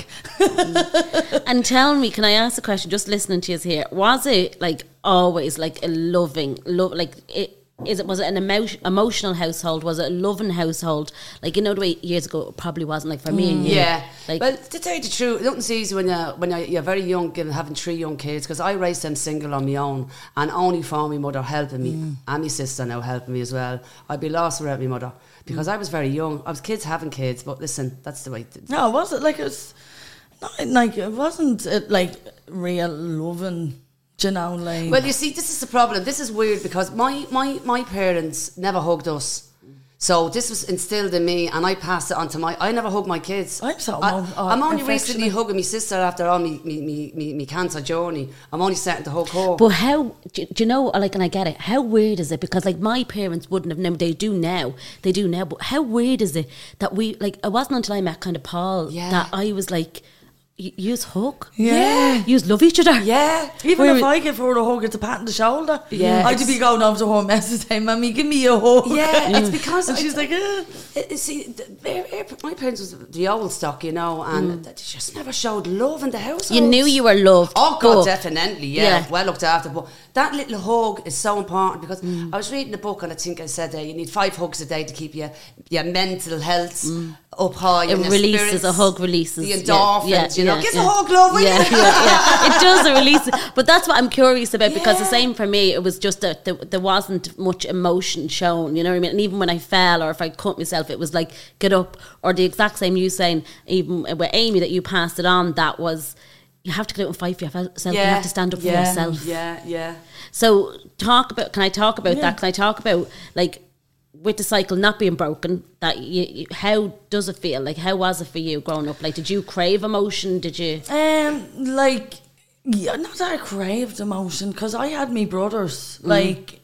And tell me, can I ask a question? Just listening to you here, was it like always like a loving, love? Like it is it? Was it an emo- emotional household? Was it a loving household? Like you know the way years ago it probably wasn't. Like for me and you, yeah. Like well, to tell you the truth, nothing's easy when you're when you're, you're very young and having three young kids. Because I raised them single on my own, and only for my mother helping me, Mm. and my sister now helping me as well. I'd be lost without my mother because I was very young. I was kids having kids, but listen, that's the way. To, No, was it like it was not like it wasn't it like real loving, do you know, like Well, you see, this is the problem. This is weird because my, my, my parents never hugged us. So this was instilled in me, and I passed it on to my. I never hugged my kids. I'm so I, mo- uh, I'm only affectionate. recently hugging my sister after all me, me, me, me, me cancer journey. I'm only starting to hug her. But how do, do you know? Like, and I get it. How weird is it? Because like my parents wouldn't have known. They do now. They do now. But how weird is it that we like? It wasn't until I met kind of Paul Yeah. that I was like, "Y- "Yous hug, Yeah. yous love each other." yeah. even Where if we- I give her a hug, it's a pat on the shoulder. Yeah, I'd it's- be going over to her message saying, "Mommy, give me a hug." Yeah, it's because and she's I- like, eh. Uh, See, th- their- their- my parents was the old stock, you know, and they just never showed love in the house. You knew you were loved. Oh God, but- definitely, yeah, Yeah. well looked after. But that little hug is so important because I was reading the book and I think I said uh, you need five hugs a day to keep your your mental health up high. It and your releases, spirits, a hug releases. the yeah, endorphins. yeah, you know, yeah, give yeah. a hug, love. will Yeah, you? yeah, yeah. It does release it. But that's what I'm curious about because the Yeah. same for me, it was just that there, there wasn't much emotion shown, you know what I mean? And even when I fell or if I cut myself, it was like, get up. Or the exact same you saying, even with Amy, that you passed it on, that was, you have to get out and fight for yourself. You have to stand up for yeah, yourself. Yeah, yeah. So talk about, can I talk about Yeah. that? Can I talk about, like, with the cycle not being broken, that you, you, how does it feel? Like, how was it for you growing up? Like, did you crave emotion? Did you? Um, like, yeah, not that I craved emotion because I had me brothers. Like,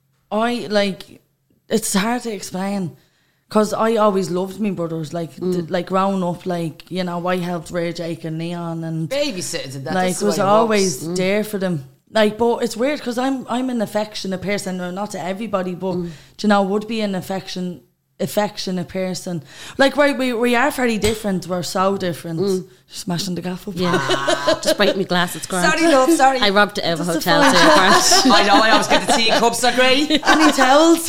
I like, it's hard to explain because I always loved me brothers. Like, th- like growing up, like you know, I helped Ray, Jake, and Leon, and Babysitting and that. like that's the was way it always works. there for them. Like, but it's weird because I'm I'm an affectionate person, or not to everybody, but do you know, would be an affection affectionate person. Like, right, we we are very different. We're so different. Smashing the gaff up. Yeah. Just break me glass, it's grand. Sorry, love, sorry. I robbed it out of a Just a hotel, fine so it's grand. I know, I always get the teacups are great. Any towels?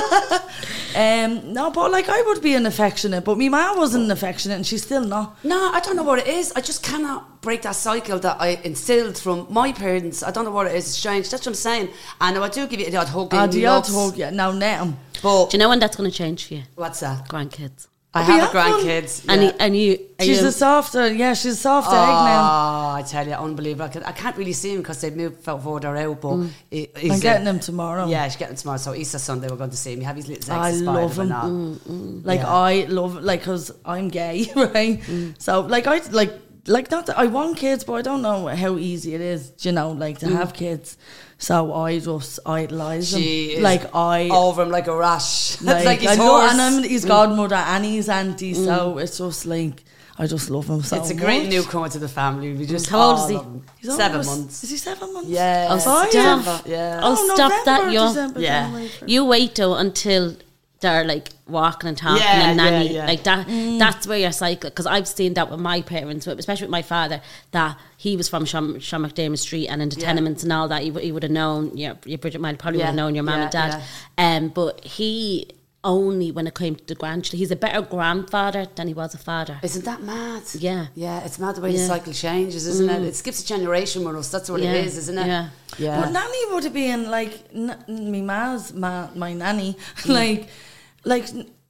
um, no, but like I would be an affectionate, but my mum wasn't affectionate, and she's still not. No, I don't know what it is. I just cannot break that cycle that I instilled from my parents. I don't know what it is. It's strange. That's what I'm saying. And I do give you the odd hug. Oh, in the me odd looks, hug, yeah. Now, now. But Do you know when that's going to change for you? what's that? Grandkids. I We have a have one. grandkids. And, yeah. you, and you, are She's you, a softer, yeah, she's a soft Oh, egg now. I tell you, unbelievable. I, can, I can't really see him because they've moved further out, but he, he's I'm uh, getting him tomorrow. Yeah, she's getting him tomorrow. So Easter Sunday, we're going to see him. You have his little I exes love spider him. and all. Like Yeah. I love, like, cause I'm gay, right? So like I like like not that I want kids, but I don't know how easy it is, you know, like to have kids. So I just idolise him. She is like I over him like a rash. like, like his I know, horse. and I'm his godmother and his auntie. So it's just like I just love him so It's a great much. newcomer to the family. We just How old all is he? love him. He's Seven almost- months. Is he seven months? Yeah. Oh, Five? stop. Yeah. Oh, Oh, stop November, that, young. December, Yeah. January. You wait though until they're like walking and talking Yeah, and nanny yeah, yeah. like that. That's where your cycle. Because I've seen that with my parents, especially with my father, that he was from Sean, Sean McDermott Street and into Yeah. tenements and all that. He, w- he would have known. Your, your Bridget Mile probably Yeah, would have known your mum yeah, and dad. Um, but he only when it came to the grandchildren, he's a better grandfather than he was a father. Isn't that mad? Yeah. Yeah, it's mad the way the Yeah. cycle changes, isn't it? It skips a generation with us. That's what Yeah, it is, isn't it? yeah. Yeah. But nanny would have been like n- me ma's ma, my nanny like like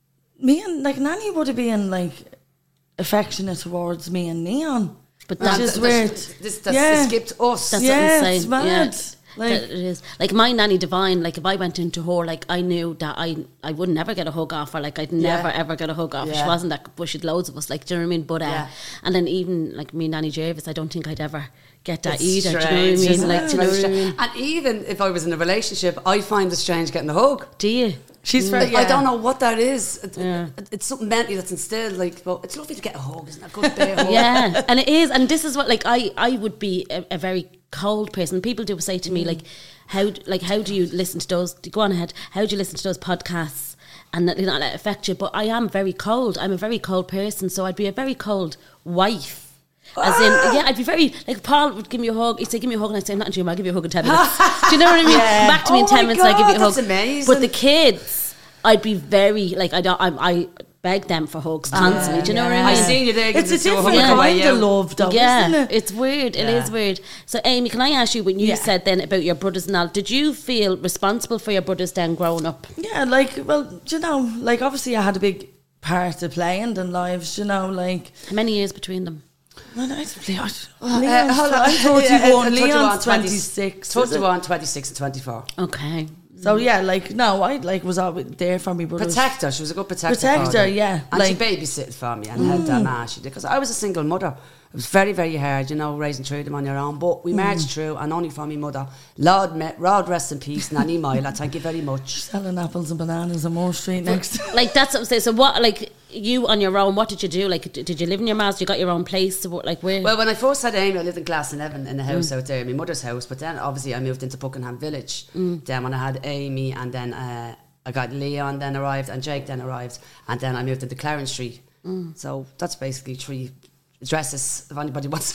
me and like nanny would have been like affectionate towards me and Neon. But Which that's, is That's- weird. This, that's Yeah. it skipped us. That's Yeah, what I'm it's saying. mad. Yeah. Like- That it is. Like my nanny Divine, like if I went into her, like I knew that I I would never get a hug off her. Like I'd never ever get a hug off her. She Yeah. wasn't that but she'd loads of us, like do you know what I mean? But uh, Yeah. and then even like me Nanny Jervis, I don't think I'd ever get that It's either. strange, do you know what I mean? isn't Like it? do you know It's what I very mean? strange. And even if I was in a relationship, I find it strange getting a hug. Do you? She's very Like, yeah. I don't know what that is. It, Yeah. it- it's something mentally that's instilled. Like, but it's lovely to get a hug, isn't it? A good big hug. Yeah, and it is, and this is what like I I would be a, a very cold person. People do say to me like, how like how do you listen to those? Go on ahead. How do you listen to those podcasts and that, you know, let it affect you? But I am very cold. I'm a very cold person, so I'd be a very cold wife. As in, yeah, I'd be very like Paul would give me a hug. He'd say, "Give me a hug," and I'd say, "Nothing to you. I'll give you a hug in ten minutes." Do you know what I mean? Yeah. Back to me in Oh ten my minutes, and I give you a God, hug. that's amazing. But the kids, I'd be very like I don't. I, I beg them for hugs constantly. Do you know what I mean? I seen you there. It's a giving us different hug away, kind yeah. of love, though, Yeah, isn't it? it's weird. It is Yeah. weird. So, Amy, can I ask you, when you Yeah. said then about your brothers and all, did you feel responsible for your brothers then growing up? Yeah, like, well, do you know, like, obviously I had a big part to play in their lives, you know, like, How many years between them? well, I, I, Uh, Leon's, hold on. I'm thirty-one, Yeah, Leon's twenty- twenty-six. is it? thirty-one, twenty-six and twenty-four. Okay. So, yeah, like, no, I, like, was always there for me brothers. Protector. She was a good protector. Protector, for them. yeah, And like- she babysitted for me and had that man. She did. Because I was a single mother. It was very, very hard, you know, raising three of them on your own. But we marched through, and only for my mother. Lord, me, Lord rest in peace, Nanny Myla. Thank you very much. Selling apples and bananas on Moore Street next. Like, that's what I'm saying. So, what, like, you on your own, what did you do? Like, d- did you live in your house? You got your own place? What, like, where? Well, when I first had Amy, I lived in Glasnevin in a house out there, my mother's house. But then, obviously, I moved into Buckingham Village. Then when I had Amy, and then uh, I got Leon then arrived, and Jake then arrived. And then I moved into Clarence Street. So that's basically three addresses, if anybody wants.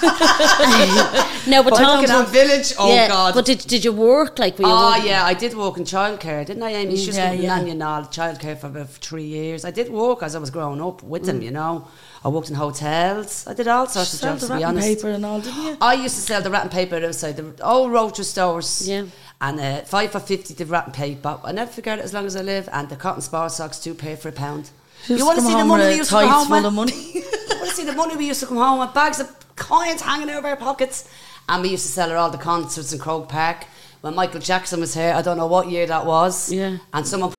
no, but talk Buckingham about Village, oh yeah, God. But did, did you work? Like, were you Oh working? yeah, I did work in childcare, didn't I, Amy? She was yeah, with yeah. nanny and all, childcare for about three years. I did work as I was growing up with them, you know. I worked in hotels. I did all sorts of Sell jobs, the to be wrapping honest. paper and all, didn't you? I used to sell the wrapping paper outside the old Rocher stores. Yeah. And uh, five for fifty the wrapping paper. I never forget it as long as I live. And the cotton spar socks, two pair for a pound. She You used want to to come see the home money with we a used to come tights home full with? of money. You want to see the money we used to come home with? Bags of coins hanging out of our pockets. And we used to sell her all the concerts in Croke Park. When Michael Jackson was here, I don't know what year that was. Yeah. And someone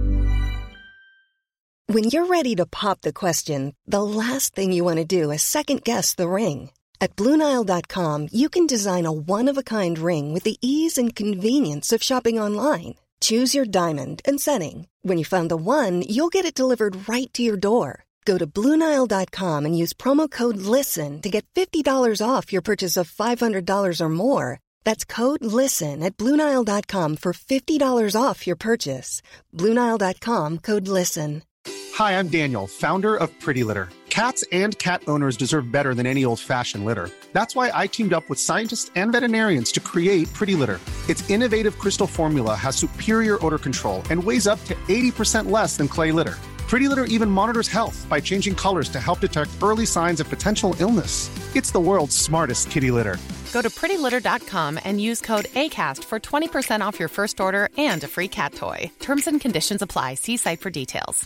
When you're ready to pop the question, the last thing you want to do is second-guess the ring. At Blue Nile dot com, you can design a one-of-a-kind ring with the ease and convenience of shopping online. Choose your diamond and setting. When you find the one, you'll get it delivered right to your door. Go to Blue Nile dot com and use promo code LISTEN to get fifty dollars off your purchase of five hundred dollars or more. That's code LISTEN at Blue Nile dot com for fifty dollars off your purchase. Blue Nile dot com, code LISTEN. Hi, I'm Daniel, founder of Pretty Litter. Cats and cat owners deserve better than any old-fashioned litter. That's why I teamed up with scientists and veterinarians to create Pretty Litter. Its innovative crystal formula has superior odor control and weighs up to eighty percent less than clay litter. Pretty Litter even monitors health by changing colors to help detect early signs of potential illness. It's the world's smartest kitty litter. Go to pretty litter dot com and use code ACAST for twenty percent off your first order and a free cat toy. Terms and conditions apply. See site for details.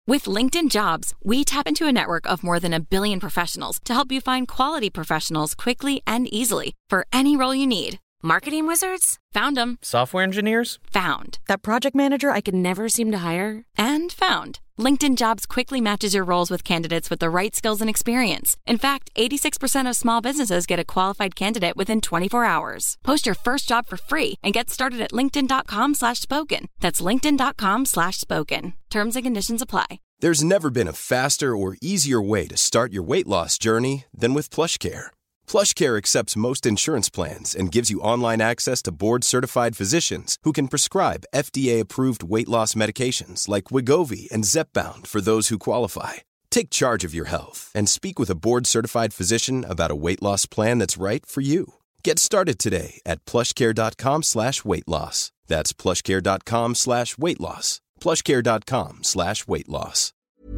With LinkedIn Jobs, we tap into a network of more than a billion professionals to help you find quality professionals quickly and easily for any role you need. Marketing wizards? Found them. Software engineers? Found. That project manager I could never seem to hire? And found. LinkedIn Jobs quickly matches your roles with candidates with the right skills and experience. In fact, eighty-six percent of small businesses get a qualified candidate within twenty-four hours. Post your first job for free and get started at linkedin.com slash spoken. That's linkedin.com slash spoken. Terms and conditions apply. There's never been a faster or easier way to start your weight loss journey than with PlushCare. PlushCare accepts most insurance plans and gives you online access to board-certified physicians who can prescribe F D A-approved weight loss medications like Wegovy and Zepbound for those who qualify. Take charge of your health and speak with a board-certified physician about a weight loss plan that's right for you. Get started today at plushcare.com slash weight loss. That's plushcare.com slash weight loss. plushcare.com slash weight loss.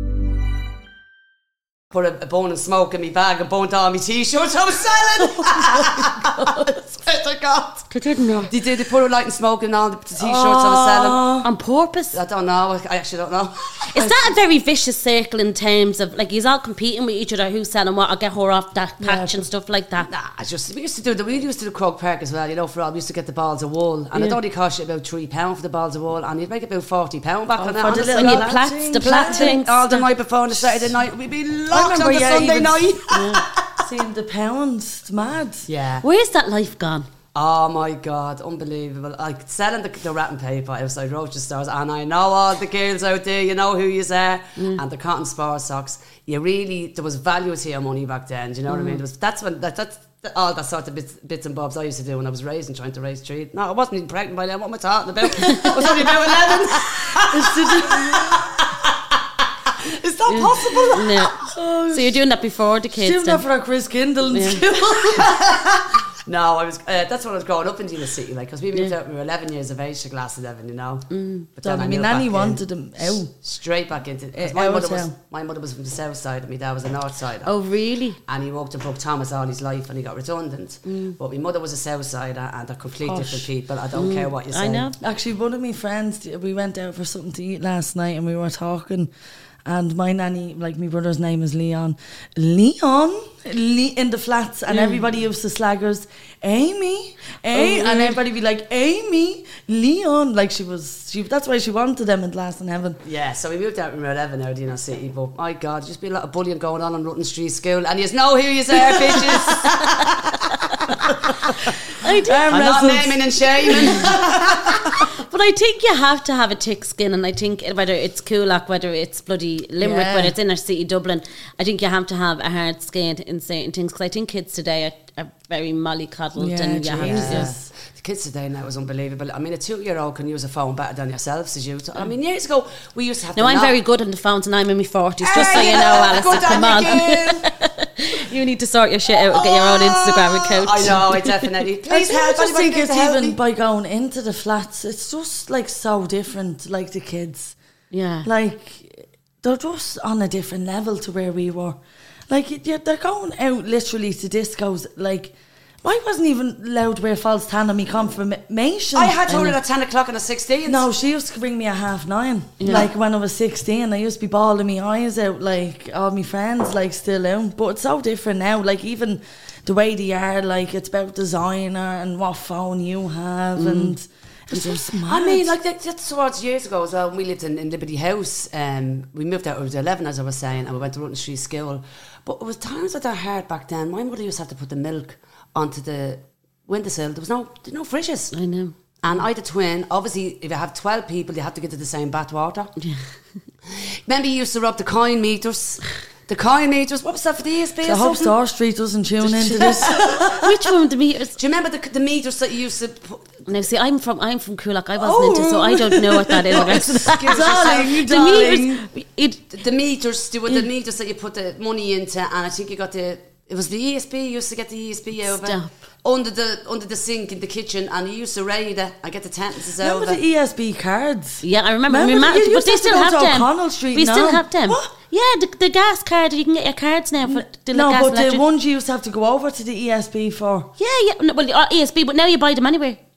Put a, a bone and smoke in my bag and burnt all my t-shirts I was selling. Oh, swear to God. I didn't know. They did. They put a light and smoke in all the t-shirts oh, I was selling. On purpose? I don't know. I actually don't know. Is that a very vicious circle in terms of, like, he's all competing with each other, who's selling what, I'll get her off that patch yeah, and stuff like that? Nah, it's just, we used to do the, we used to do Croke Park as well, you know, for all, we used to get the balls of wool, and yeah. it only cost you about three pounds for the balls of wool, and you'd make about forty pounds back oh, on that. And you'd plats, the platting. All the night before on the Saturday night, we'd be locked on the Sunday night. Yeah. Seeing the pounds, it's mad. Yeah. Where's that life gone? Oh my God, unbelievable. Like selling the, the wrapping paper outside Roach's stores, and I know all the girls out there, you know who you are, mm. and the cotton sport socks. You really, there was value to your money back then, do you know mm. what I mean? There was, that's when, that, that's all that sort of bits, bits and bobs I used to do when I was raising, trying to raise three. No, I wasn't even pregnant by then, what am I talking about? I was only about eleven. Is that possible? No. Oh, so you're doing that before the kids? Doing that for our Chris Kindle in yeah. school. No, I was. Uh, that's when I was growing up in the city, like, because we moved yeah. out. We were eleven years of age to class eleven, you know. Mm. But then I mean, nanny wanted them out, straight back into. Uh, my mother was. My mother was from the south side, and my dad was the north side. Oh, really? And he worked in Brook Thomas all his life, and he got redundant. Mm. But my mother was a south sider, and they're completely Gosh. different people. I don't mm. care what you say. I know. Actually, one of my friends, we went out for something to eat last night, and we were talking. And my nanny, like my brother's name is Leon. Leon Le- in the flats, and mm. everybody used to slag us, Amy, A- oh, and everybody be like, Amy, Leon. Like she was, she. That's why she wanted them in Glass in Heaven. Yeah, so we moved out when we were eleven out of the inner city. But my God, there's just been a lot of bullying going on on Rutten Street School, and you know who you are, bitches. I do. I'm not naming and shaming. But I think you have to have a thick skin, and I think whether it's Coolock, whether it's bloody Limerick, yeah. whether it's inner city Dublin, I think you have to have a hard skin in certain things, because I think kids today are, are very mollycoddled, yeah, and you have to yes. The kids today now is unbelievable. I mean, a two-year-old can use a phone better than yourselves as you. T- I mean, years ago we used to have. No, I'm very good on the phones, and I'm in my forties. Just hey, so you know, Alison, come on. You need to sort your shit out and get your own Instagram account. I know, I definitely. Please I help. just think it's even me. by going into the flats, it's just like so different, like the kids. Yeah. Like, they're just on a different level to where we were. Like, yeah, they're going out literally to discos, like... I wasn't even allowed to wear false tan on my confirmation. I had told her at ten o'clock on a sixteen. No, she used to bring me at half nine. Yeah. Like when I was sixteen, I used to be bawling my eyes out, like all my friends, like still out. But it's so different now. Like even the way they are, like it's about designer and what phone you have, mm. and it's just mad. I mean, like that, that's towards years ago as well. When we lived in, in Liberty House, um, we moved out. I was eleven, as I was saying, and we went to Rutten Street School. But it was times that are hard back then. My mother used to have to put the milk onto the windowsill. There was no there was no fridges. I know. And I had a twin. Obviously, if you have twelve people, you have to get to the same bathwater. Yeah. Remember you used to rub the coin meters? The coin meters. What was that for the E S B? I hope Star Street doesn't tune into this. Which one? The meters? Do you remember the, the meters that you used to put? Now, see, I'm from I'm from Coolock. I wasn't oh. into, so I don't know what that is. darling, darling. The meters, it, the meters, there were the meters that you put the money into, and I think you got the. It was the E S B. You used to get the E S B over Stop. under the under the sink in the kitchen, and you used to raid it and get the tendencies over. Remember the E S B cards? Yeah, I remember. remember remember the, but they still have them. O'Connell Street we now. still have them. What? Yeah, the, the gas card. You can get your cards now for the no, gas but electric. the ones you used to have to go over to the E S B for. Yeah, yeah. No, well, E S B, but now you buy them anywhere.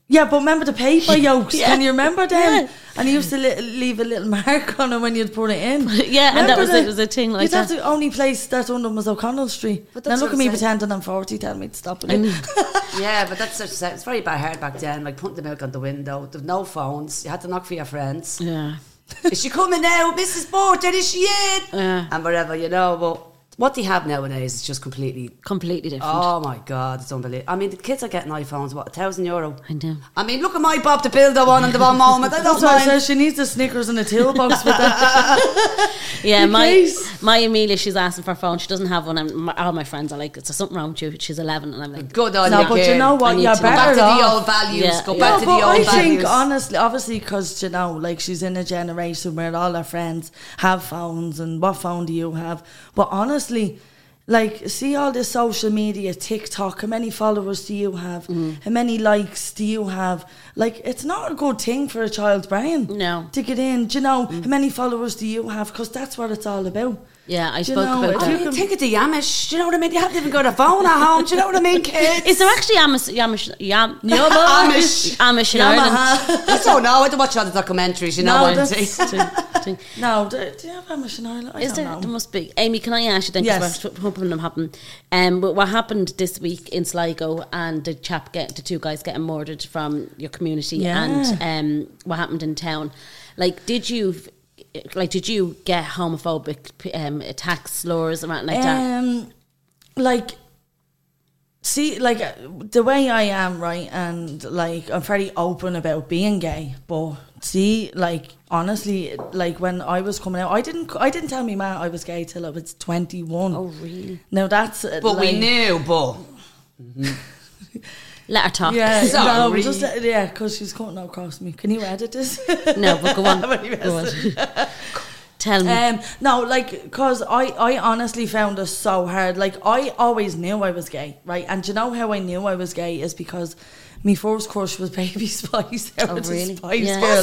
Yeah, but remember the paper yolks? Yeah. Can you remember them? Yeah. And you used to li- leave a little mark on them when you'd put it in. Yeah, and that Remember was the- it was a thing like you'd that. have the only place that under was O'Connell Street. But Now that's look what at me I'm saying. pretending I'm forty, telling me to stop it. Yeah, but that's such a, it's very bad hard back then. Like putting the milk on the window. There was no phones. You had to knock for your friends. Yeah. Is she coming now, Missus Porter? Is she in? Yeah. And whatever, you know. But what they have nowadays is just completely. Completely different. Oh my God, it's unbelievable. I mean, the kids are getting iPhones. What, a thousand euro? I know. I mean, look at my Bob the Builder one in the one moment. I don't That's why I mind. said she needs the Snickers and a toolbox with that. Yeah, In my case. my Amelia, she's asking for a phone. She doesn't have one, and my, all my friends are like, "Is there something wrong with you?" She's eleven, and I'm like, Good on No, you, but kid. you know I what? need You're to know. Go back to better the off. old values. Yeah, Go yeah. back No, to but the old I values. think honestly, obviously, because you know, like she's in a generation where all her friends have phones, and what phone do you have? But honestly, like, see all this social media, TikTok. How many followers do you have? Mm. How many likes do you have? Like, it's not a good thing for a child's brain. No. To get in, do you know how many followers do you have? Because that's what it's all about. yeah, I Do you spoke know, about if that. you I can- think of the Yamish. Do you know what I mean? They haven't even got a phone at home. Do you know what I mean, kids? Is there actually Amish, Amish, Yam, Amish? Amish in Ireland? I don't know. I don't watch all the documentaries. You know No, what I'm that's- saying? Thing. No, do, do you have Amish in Ireland? I Is don't there? know. There must be. Amy, can I ask you then? Yes. Because we're hoping them happen. Um, but what happened this week in Sligo, and the chap get the two guys getting murdered from your community, Yeah. and um, what happened in town? Like, did you, like, did you get homophobic um, attacks, slurs, or anything like that? Um, like, see, like uh, the way I am, right, and like I'm very open about being gay. But see, like honestly, like when I was coming out, I didn't, I didn't tell me ma I was gay till I was twenty-one. Oh, really? Now that's, uh, But we like- knew, but Let her talk. Yeah, no, Sorry. just let- yeah, because she's cutting across me. Can you edit this? No, but go on. When you Go on. Tell me. Um, no, like, because I, I honestly found this so hard. Like, I always knew I was gay, right? And do you know how I knew I was gay is because my first crush was Baby Spice. Out Oh, of the really? Spice Yeah. Girls.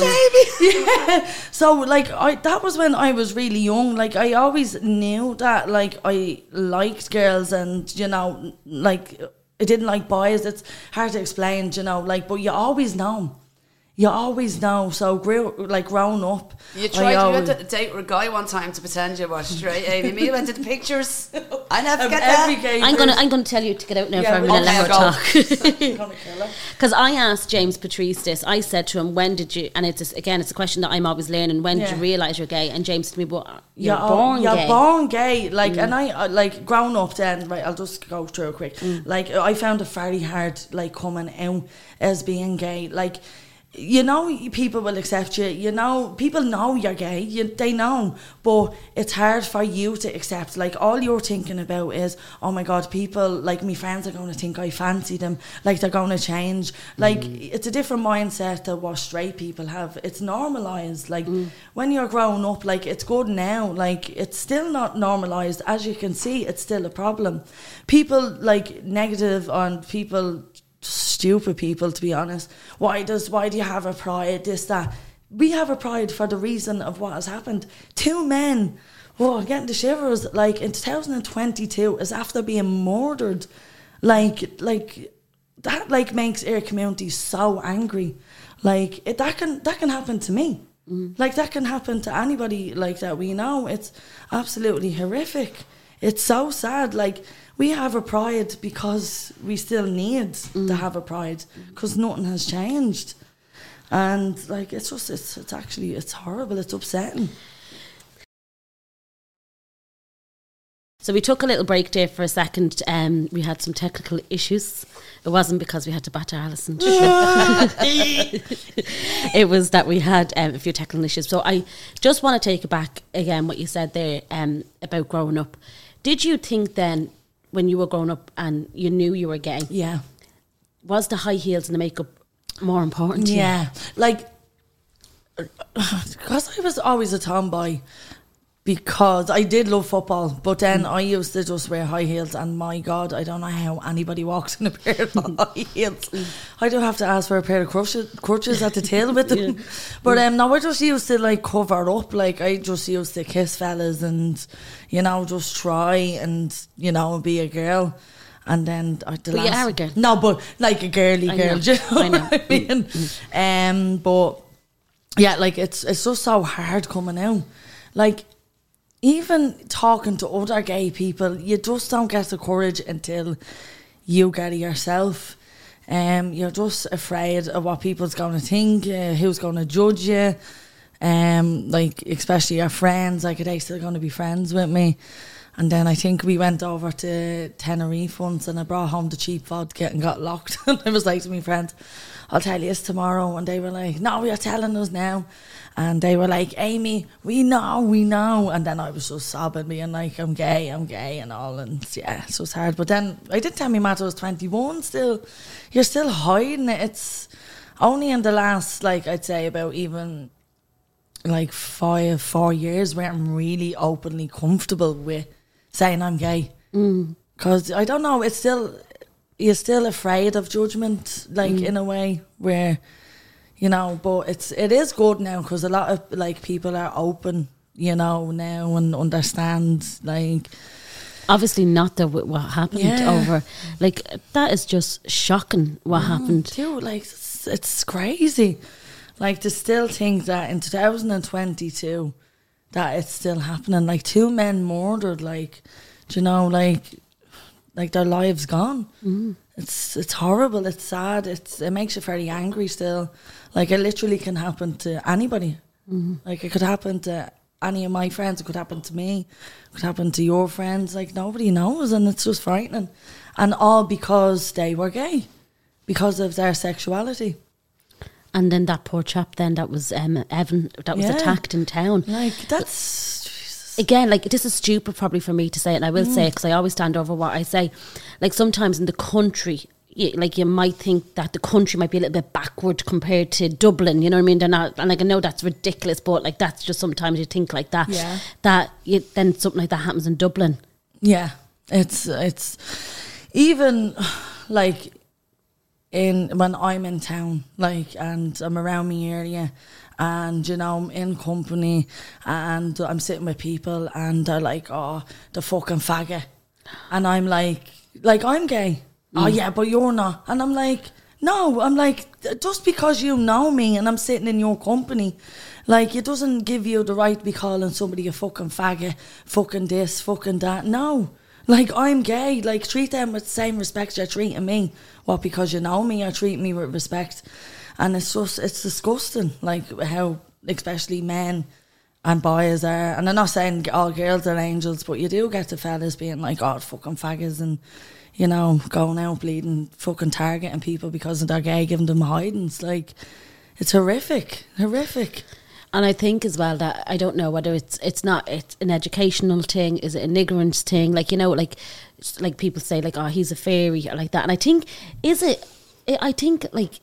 Yeah. So, like, I that was when I was really young. Like, I always knew that, like, I liked girls and, you know, like, I didn't like boys. It's hard to explain, you know, like, but you always know. You always know. So, grew, like, growing up, you I tried. You always- went to a date with a guy one time to pretend you were straight. Amy, me went to the pictures. I never of forget every that. gay I'm gonna person. I'm gonna tell you to get out now Yeah, for a we- minute. Let her okay, talk. I'm gonna kill her. Because I asked James Patrice this. I said to him, "When did you?" And it's again, it's a question that I'm always learning. When did Yeah. you realise you're gay? And James to me, "Well, you're You're born you're gay." born gay. Like, and I uh, like growing up then. Right, I'll just go through it quick. Like, I found it very hard, like coming out as being gay. Like, you know, people will accept you. You know, people know you're gay. You, they know, but it's hard for you to accept. Like, all you're thinking about is, oh my God, people like my friends are going to think I fancy them. Like, they're going to change. Like, it's a different mindset to what straight people have. It's normalized. Like, when you're growing up, like, it's good now. Like, it's still not normalized. As you can see, it's still a problem. People like negative on people. Stupid people, to be honest. Why does why do you have a pride? This that we have a pride for the reason of what has happened. Two men, oh, getting the shivers. Like in two thousand twenty-two, is after being murdered. Like like that like makes our community so angry. Like it, that can that can happen to me. Mm. Like that can happen to anybody like that we know. It's absolutely horrific. It's so sad. Like. We have a pride because we still need mm. to have a pride because nothing has changed, and like it's just it's it's actually it's horrible. It's upsetting. So we took a little break there for a second. Um, we had some technical issues. It wasn't because we had to batter Alison. It was that we had um, a few technical issues. So I just want to take it back again. What you said there um, about growing up. Did you think then? When you were growing up and you knew you were gay, Yeah, was the high heels and the makeup more important to you? yeah. Like because I was always a tomboy. Because I did love football, but then I used to just wear high heels, and my God, I don't know how anybody walks in a pair of high heels. I do have to ask for a pair of crutches, crutches at the tail with them. Yeah. But um, no, I just used to like cover up. Like I just used to kiss fellas and, you know, just try and, you know, be a girl. And then uh, the But last, you are a girl. No, but like a girly I girl. know. Do you know I know. what I mean? Um, but yeah, like it's it's just so hard coming out. Like even talking to other gay people, you just don't get the courage until you get it yourself. Um, you're just afraid of what people's going to think, uh, who's going to judge you. Um, like especially your friends, like are they still going to be friends with me? And then I think we went over to Tenerife once and I brought home the cheap vodka and got locked. And I was like to my friends, I'll tell you this tomorrow. And they were like, no, you're telling us now. And they were like, Amy, we know, we know. And then I was just sobbing, being like, I'm gay, I'm gay and all. And yeah, it's just hard. But then I did tell me Matt I was twenty-one still. You're still hiding it. It's only in the last, like I'd say about even like five, four years where I'm really openly comfortable with saying I'm gay. Because mm. I don't know, it's still, you're still afraid of judgment, like mm. in a way where, you know, but it's, it is good now because a lot of like people are open, you know, now and understand, like. Obviously not the what happened Yeah. over, like that is just shocking what Mm, happened. Too, like it's, it's crazy. Like to still think that in two thousand twenty-two that it's still happening. Like two men murdered, like, do you know, like like their lives gone. Mm. It's it's horrible, it's sad, it's it makes you very angry still. Like it literally can happen to anybody. Mm. Like it could happen to any of my friends, it could happen to me, it could happen to your friends, like nobody knows and it's just frightening. And all because they were gay. Because of their sexuality. And then that poor chap then that was um, Evan that was Yeah. attacked in town. Like that's Jesus. Again, like this is stupid probably for me to say it, and I will mm. say it because I always stand over what I say. Like sometimes in the country, you, like you might think that the country might be a little bit backward compared to Dublin. You know what I mean? They're not, and like I know that's ridiculous, but like that's just sometimes you think like that. Yeah. That you, then something like that happens in Dublin. Yeah, it's it's even like. In when I'm in town, like, and I'm around my area, and you know I'm in company, and I'm sitting with people, and they're like, "Oh, the fucking faggot," and I'm like, "Like I'm gay." Mm. Oh yeah, but you're not, and I'm like, "No," I'm like, just because you know me and I'm sitting in your company, like it doesn't give you the right to be calling somebody a fucking faggot, fucking this, fucking that. No. Like, I'm gay. Like, treat them with the same respect you're treating me. What, because you know me, you're treating me with respect. And it's just, it's disgusting, like, how especially men and boys are. And I'm not saying all girls are angels, but you do get the fellas being like, oh, fucking faggots, and, you know, going out bleeding, fucking targeting people because they're gay, giving them hidings. Like, it's horrific, horrific. And I think as well that I don't know whether it's it's not it's an educational thing, is it an ignorance thing? Like, you know, like like people say like, oh, he's a fairy or like that. And I think is it? I think like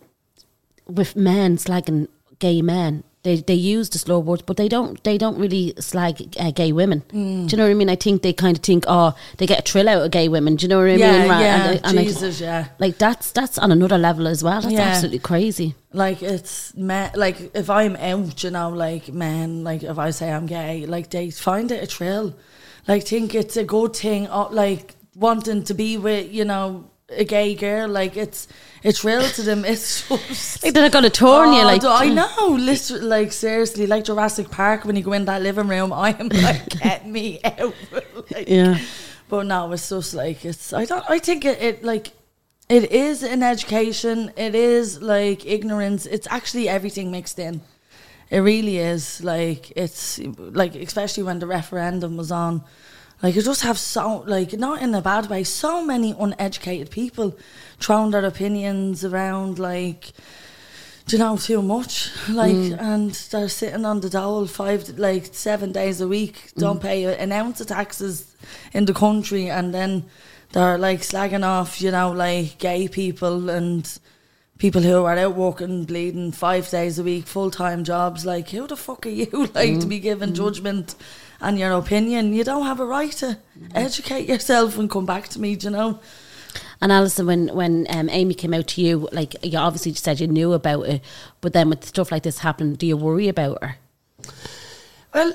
with men slagging gay men, they they use the slow words, but they don't they don't really slag uh, gay women. Mm. Do you know what I mean? I think they kind of think, oh, they get a thrill out of gay women. Do you know what I yeah, mean? Right? Yeah, and, and Jesus, like, yeah. Like that's that's on another level as well. That's yeah. absolutely crazy. Like it's men, like if I'm out, you know, like men, like if I say I'm gay, like they find it a thrill, like think it's a good thing, uh, like wanting to be with, you know, a gay girl, like it's a thrill to them. It's just like they're not gonna turn oh, you. Like I know, literally, like seriously, like Jurassic Park when you go in that living room, I am like, get me out. Like, yeah, but no, it's just like it's. I don't. I think it, it like. It is an education. It is like ignorance. It's actually everything mixed in. It really is. Like it's like especially when the referendum was on, like you just have so like not in a bad way. So many uneducated people throwing their opinions around. Like, do you know, too much. Like, mm. and they're sitting on the dole five like seven days a week. Don't mm. pay an ounce of taxes in the country, and then they're like slagging off, you know, like gay people and people who are out working, bleeding five days a week, full-time jobs. Like, who the fuck are you, like, mm. to be given mm. judgment and your opinion? You don't have a right to mm. educate yourself and come back to me, do you know? And Alison, when, when um, Amy came out to you, like, you obviously said you knew about it, but then with stuff like this happening, do you worry about her? Well,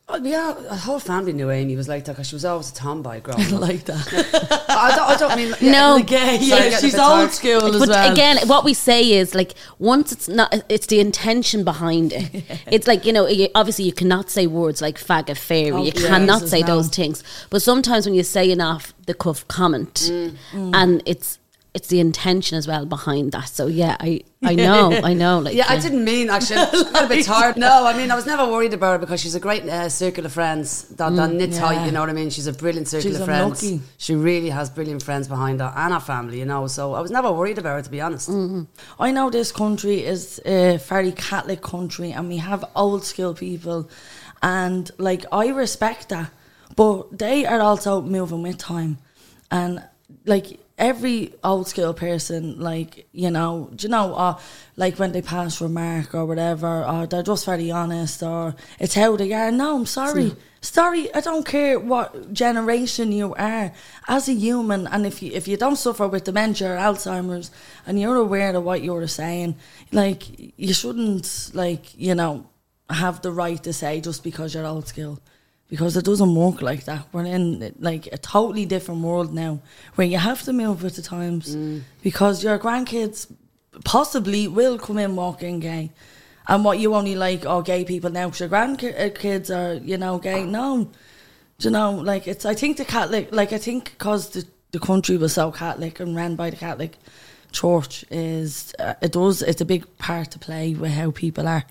Oh, yeah, the whole family knew Amy was like that because she was always a tomboy growing up. like that. I, don't, I don't mean... Yeah, No. like, Yeah, sorry, yeah, getting a she's bit old tired. school as But well. again, what we say is like once it's not, it's the intention behind it. It's like, you know, you, obviously you cannot say words like faggot fairy. Oh, you yeah. cannot Jesus, say no. those things. But sometimes when you say an off the cuff comment, Mm. and it's it's the intention as well behind that. So yeah, I I know, I know. Like Yeah, I didn't mean actually. I got a bit tired. No, I mean I was never worried about her because she's a great uh, circle of friends that, that knit tight. yeah. You know what I mean? She's a brilliant circle She's of friends. unlucky. She really has brilliant friends behind her and her family. You know, so I was never worried about her, to be honest. I know this country is a very Catholic country and we have old school people, and like I respect that, but they are also moving with time, and like every old school person, like, you know, do you know, uh, like when they pass remark or whatever, or they're just very honest, or it's how they are. No, I'm sorry. Sorry, I don't care what generation you are as a human, and if you if you don't suffer with dementia or Alzheimer's and you're aware of what you're saying, like you shouldn't, like, you know, have the right to say just because you're old school. Because it doesn't work like that. We're in like a totally different world now where you have to move with the times because your grandkids possibly will come in walking gay. And what you only like are gay people now because your grandkids are, you know, gay. No. Do you know, like it's, I think the Catholic, like I think because the, the country was so Catholic and ran by the Catholic Church is, uh, it does, it's a big part to play with how people are,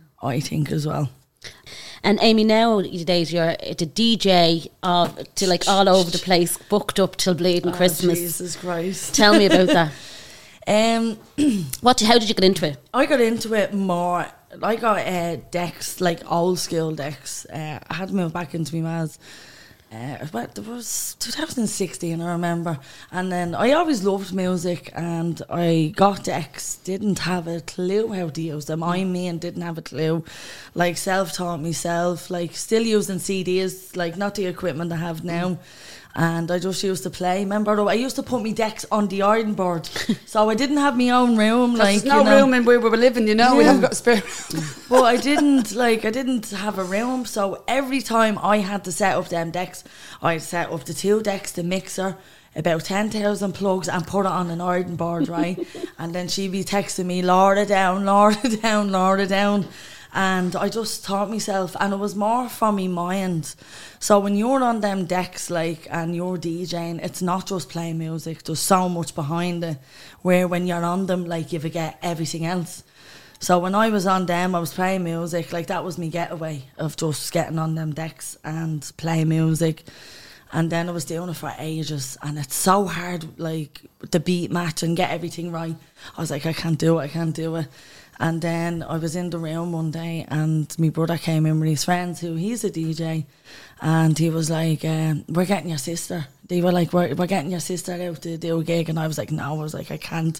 I think as well. And Amy, nowadays you're the D J of to like all over the place, booked up till bleeding Oh, Christmas. Jesus Christ. Tell me about that. Um, What? How did you get into it? I got into it more. I got uh, decks, like old school decks. Uh, I had to move back into my ma's. Uh, but it was two thousand sixteen, I remember. And then I always loved music, and I got decks, didn't have a clue how to use them. I mean, didn't have a clue. Like, self-taught myself, like, still using C Ds, like, not the equipment I have now. And I just used to play. Remember, I used to put my decks on the iron board. So I didn't have my own room. Like, There's no you know. room in where we were living, you know. We Yeah. haven't got a spare room. But I didn't, like, I didn't have a room. So every time I had to set up them decks, I'd set up the two decks, the mixer, about ten thousand plugs, and put it on an iron board, right? And then she'd be texting me, Laura down, Laura down, Laura down. And I just taught myself, and it was more from my mind. So when you're on them decks, like, and you're DJing, it's not just playing music. There's so much behind it. Where when you're on them, like, you forget everything else. So when I was on them, I was playing music. Like, that was my getaway of just getting on them decks and playing music. And then I was doing it for ages, and it's so hard, like, the beat match and get everything right. I was like, I can't do it, I can't do it. And then I was in the room one day, and my brother came in with his friends, who he's a D J, and he was like, um, we're getting your sister. They were like, we're, we're getting your sister out to do a gig. And I was like, no, I was like, I can't.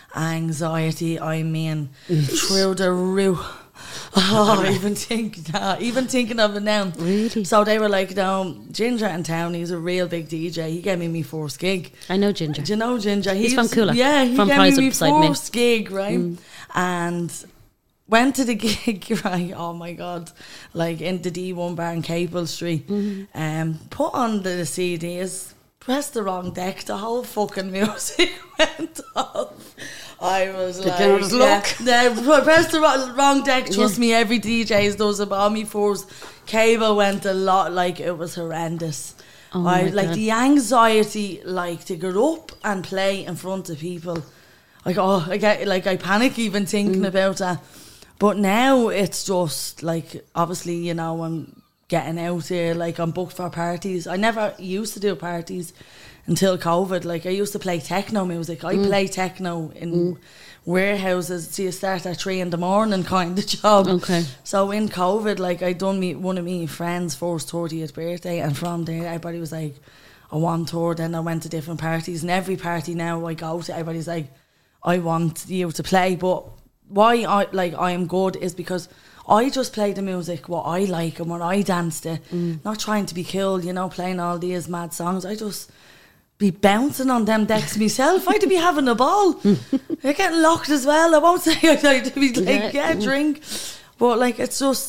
Anxiety, I mean, through the roof. Oh, even think, nah, even thinking of it now. Really? So they were like, no, Ginger in town, he's a real big D J. He gave me my first gig. I know Ginger. Do you know Ginger? He's from Coola. Yeah, he From gave Prize me my beside me. first gig, right? Mm. And went to the gig, right? Oh my God. Like in the D one bar in Capel Street. Mm-hmm. Um, put on the C Ds, pressed the wrong deck, the whole fucking music went off. I was like, Beginner's luck. Yeah, I pressed the wrong, wrong deck. Trust Yeah. me, every D J does it. But on me fours, cable went a lot. Like, it was horrendous. Oh I my like God. the anxiety, like, to get up and play in front of people. Like, oh, I get like I panic even thinking Mm. about that. But now it's just like, obviously, you know, I'm getting out there. Like, I'm booked for parties. I never used to do parties until COVID. Like, I used to play techno music. I Mm. play techno in mm. warehouses. So you start at three in the morning kind of job. Okay. So in COVID, like, I done me one of my friends' first thirtieth birthday, and from there everybody was like, I want tour. Then I went to different parties, and every party now I go to, everybody's like, I want you to play. But why I like I am good is because I just play the music what I like and what I dance to. Mm. Not trying to be cool, you know, playing all these mad songs. I just be bouncing on them decks myself. I'd be having a ball. You're getting locked as well. I won't say I'd like to be like, yeah, Yeah. drink. But like, it's just,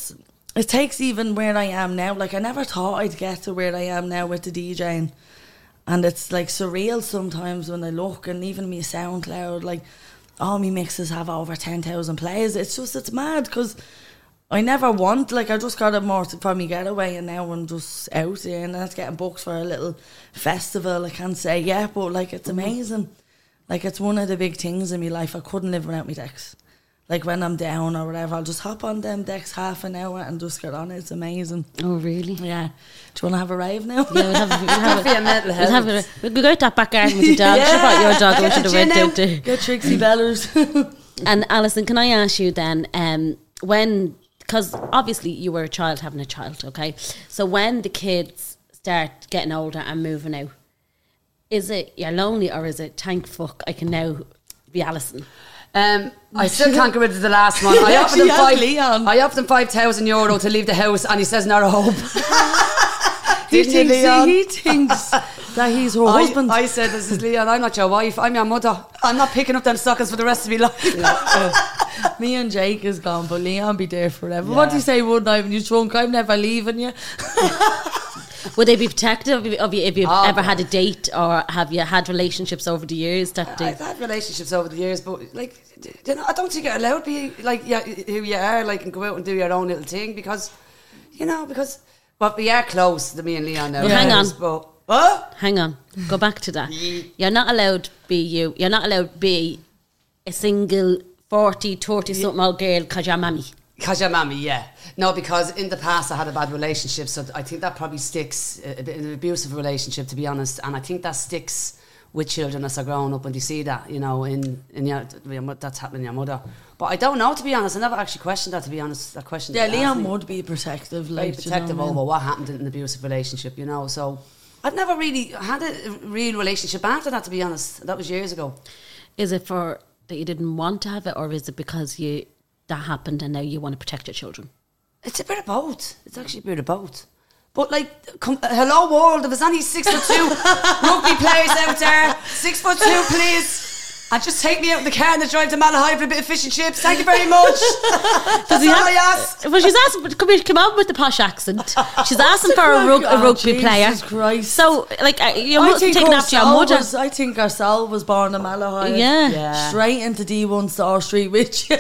it takes even where I am now. Like, I never thought I'd get to where I am now with the DJing. And it's like surreal sometimes when I look, and even me SoundCloud, like all my mixes have over ten thousand plays. It's just, it's mad because I never want, like I just got it more for me getaway, and now I'm just out there and that's getting booked for a little festival. I can't say yeah, but like it's amazing. Like it's one of the big things in my life. I couldn't live without my decks. Like when I'm down or whatever, I'll just hop on them decks half an hour and just get on it. It's amazing. Oh, really? Yeah. Do you want to have a rave now? Yeah, we'll have a, we'll have a, Be a mental we'll have a, we'll go out that back garden with your dog. Yeah. She brought your dog Get over to the the red gin out there. Get Trixie Bellers. And Alison, can I ask you then, um, when, because obviously you were a child having a child, okay? So when the kids start getting older and moving out, is it you're lonely, or is it thank fuck I can now be Alison? Um, I still can't get rid of the last one. I Yeah, offered she him has five. Leon. I offered him five thousand euro to leave the house, and he says not a hope. he, Didn't you, thinks, Leon? he thinks that he's her I, husband. I said, "This is Leon. I'm not your wife. I'm your mother. I'm not picking up them stockings for the rest of my life." Me and Jake is gone, but Leon be there forever. What do you say one night when you drunk? I'm never leaving you. Would they be protective of you if you've Oh, ever God. had a date, or have you had relationships over the years that they... I've had relationships over the years, but like, you know, I don't think you're allowed to be like yeah, who you are, like, and go out and do your own little thing because, you know, because but we are close to me and Leon now. Well, hang on. But, what? Hang on, go back to that. You're not allowed to be you. You're not allowed to be a single forty, thirty something old girl because you're mammy. Because your mammy, yeah. No, because in the past I had a bad relationship, so I think that probably sticks, a bit an abusive relationship, to be honest, and I think that sticks with children as they're growing up when they see that, you know, in, in your, that's happening to your mother. But I don't know, to be honest. I never actually questioned that, to be honest. That question. Yeah, Leon would be protective. Very Like, protective you know, over what happened in an abusive relationship, you know, so I've never really had a real relationship after that, to be honest. That was years ago. Is it for that you didn't want to have it, or is it because you that happened and now you want to protect your children? It's a bit of both. It's actually a bit of both. But like, come, hello world, if there's only six foot two rugby players out there, six foot two, please. And just take me out in the car and drive to Malahide for a bit of fish and chips. Thank you very much. That's all I ask. Well, she's asking. Come here, come on with the posh accent. She's asking for a, rug, a Oh, rugby Jesus player. Christ. So, like, uh, you're I mu- think taking our after your Sal mother. was, I think our Sal was born in Malahide. Yeah. Yeah. Straight into D one Star Street with you.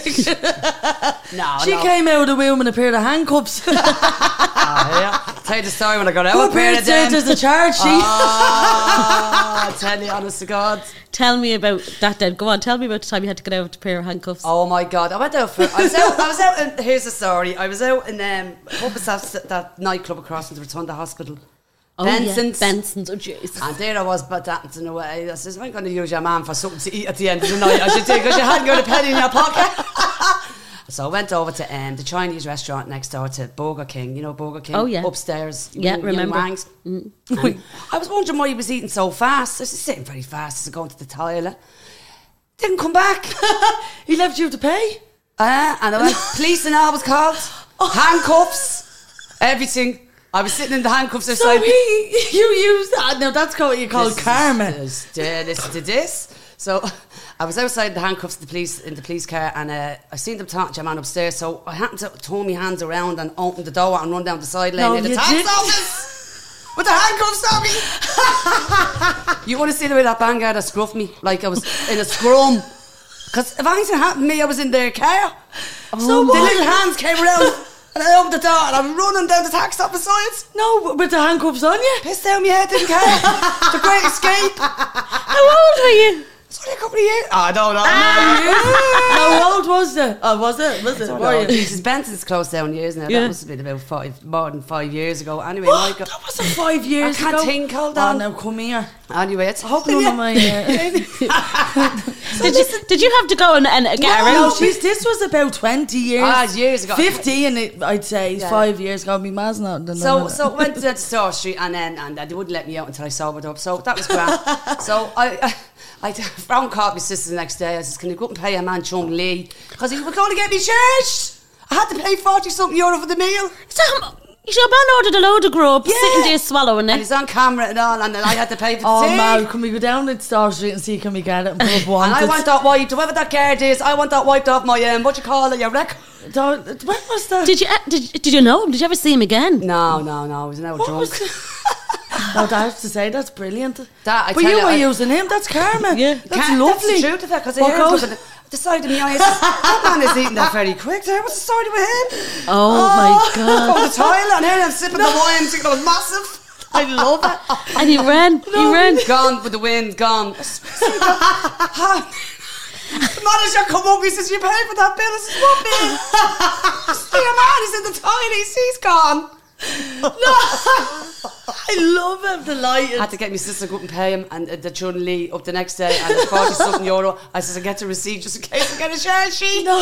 No, She no. came out of the womb in a pair of handcuffs. Ah, yeah. Tell you the story when I got out. What a pair parents of them. said there's a charge sheet. Ah, I tell you, honest to God. Tell me about that then. Go on, tell me about the time you had to get out with a pair of handcuffs. Oh my God! I went out for. I was out. I was out. In, here's the story. I was out in um, what was that, that nightclub across from the Rotunda Hospital. Oh, Benson's. Yeah. Benson's, oh jeez. And there I was, but dancing away. I says, I'm going to use your man for something to eat at the end of the night. I should think, because you hadn't got a penny in your pocket. So I went over to um, the Chinese restaurant next door to Burger King. You know Burger King? Oh, yeah. Upstairs. Yeah, Yung- remember. Yung Wangs. And I was wondering why he was eating so fast. I was sitting very fast as I going to the toilet. Didn't come back. He left you to pay? Uh, and I went, police and all was called. Handcuffs. Everything. I was sitting in the handcuffs So outside. he, you used that. Now that's what you call This- karma. this- uh, Listen to this. So I was outside the handcuffs of the police in the police car, and uh, I seen them talking to your man upstairs. So I happened to turn my hands around and open the door and run down the side lane No, near the you tax didn't. office with the handcuffs on me. You want to see the way that band guard scruffed me like I was in a scrum? Because if anything happened to me, I was in their car. so the little hands came around. And I opened the door and I'm running down the tax stop beside. No, but with the handcuffs on you. Pissed down my head, didn't care. The great escape. How old were you? It's only a couple of years. Oh, I don't know. How old was it? Oh, was it? Was it? No, Were no. you? Jesus, Benson's closed down years now. Yeah. That must have been about five, more than five years ago. Anyway, What? Michael. That wasn't five years I can't ago. think, hold Oh, on. now come here. Anyway, it's I hope none of my... Uh, Did you, did you have to go and, and get no, around? no, geez, this was about twenty years. Ah, years ago. fifty, and it, I'd say Yeah. five years ago. My ma's not. done So, that. so went to Store Street and then and they wouldn't let me out until I sobered up. So that was grand. so I, I, I found caught my sister the next day. I says, "Can you go up and pay a man Chung Lee because he was going to get me charged? I had to pay forty something euro for the meal." So, your man ordered a load of grub, Yeah. sitting there swallowing And it. he's on camera and all, and then I had to pay for the Oh, tea. man, can we go down to Star Street and see can we get it and put up one? And I want that wiped, whoever that guard is, I want that wiped off my, um, what you call it, your record. Don't- When was that? Did you uh, did, did you know him? Did you ever see him again? No, no, no. I was never What drunk. was that? No, I have to say that's brilliant. That, I but tell you you, were I- using him. That's karma. Yeah. that's Can't- lovely. That's the truth of it, because I What heard goes- it the side of my eyes. That man is eating that very quick. There, what's the story with him? Oh, my god! Go to the toilet and here I'm sipping the wine, thinking it was massive. I love it. And he ran. he ran. Gone with the wind, gone. The manager come up, he says, "You paid for that bill." I says, "What bill?" See a man, he's in the toilet, he's, he's gone. I love him. I Delighted. had to get my sister to go up and pay him, and uh, the Chun Lee up the next day, and it's forty something euro. I says, "I get the receipt just in case I get a share sheet." No.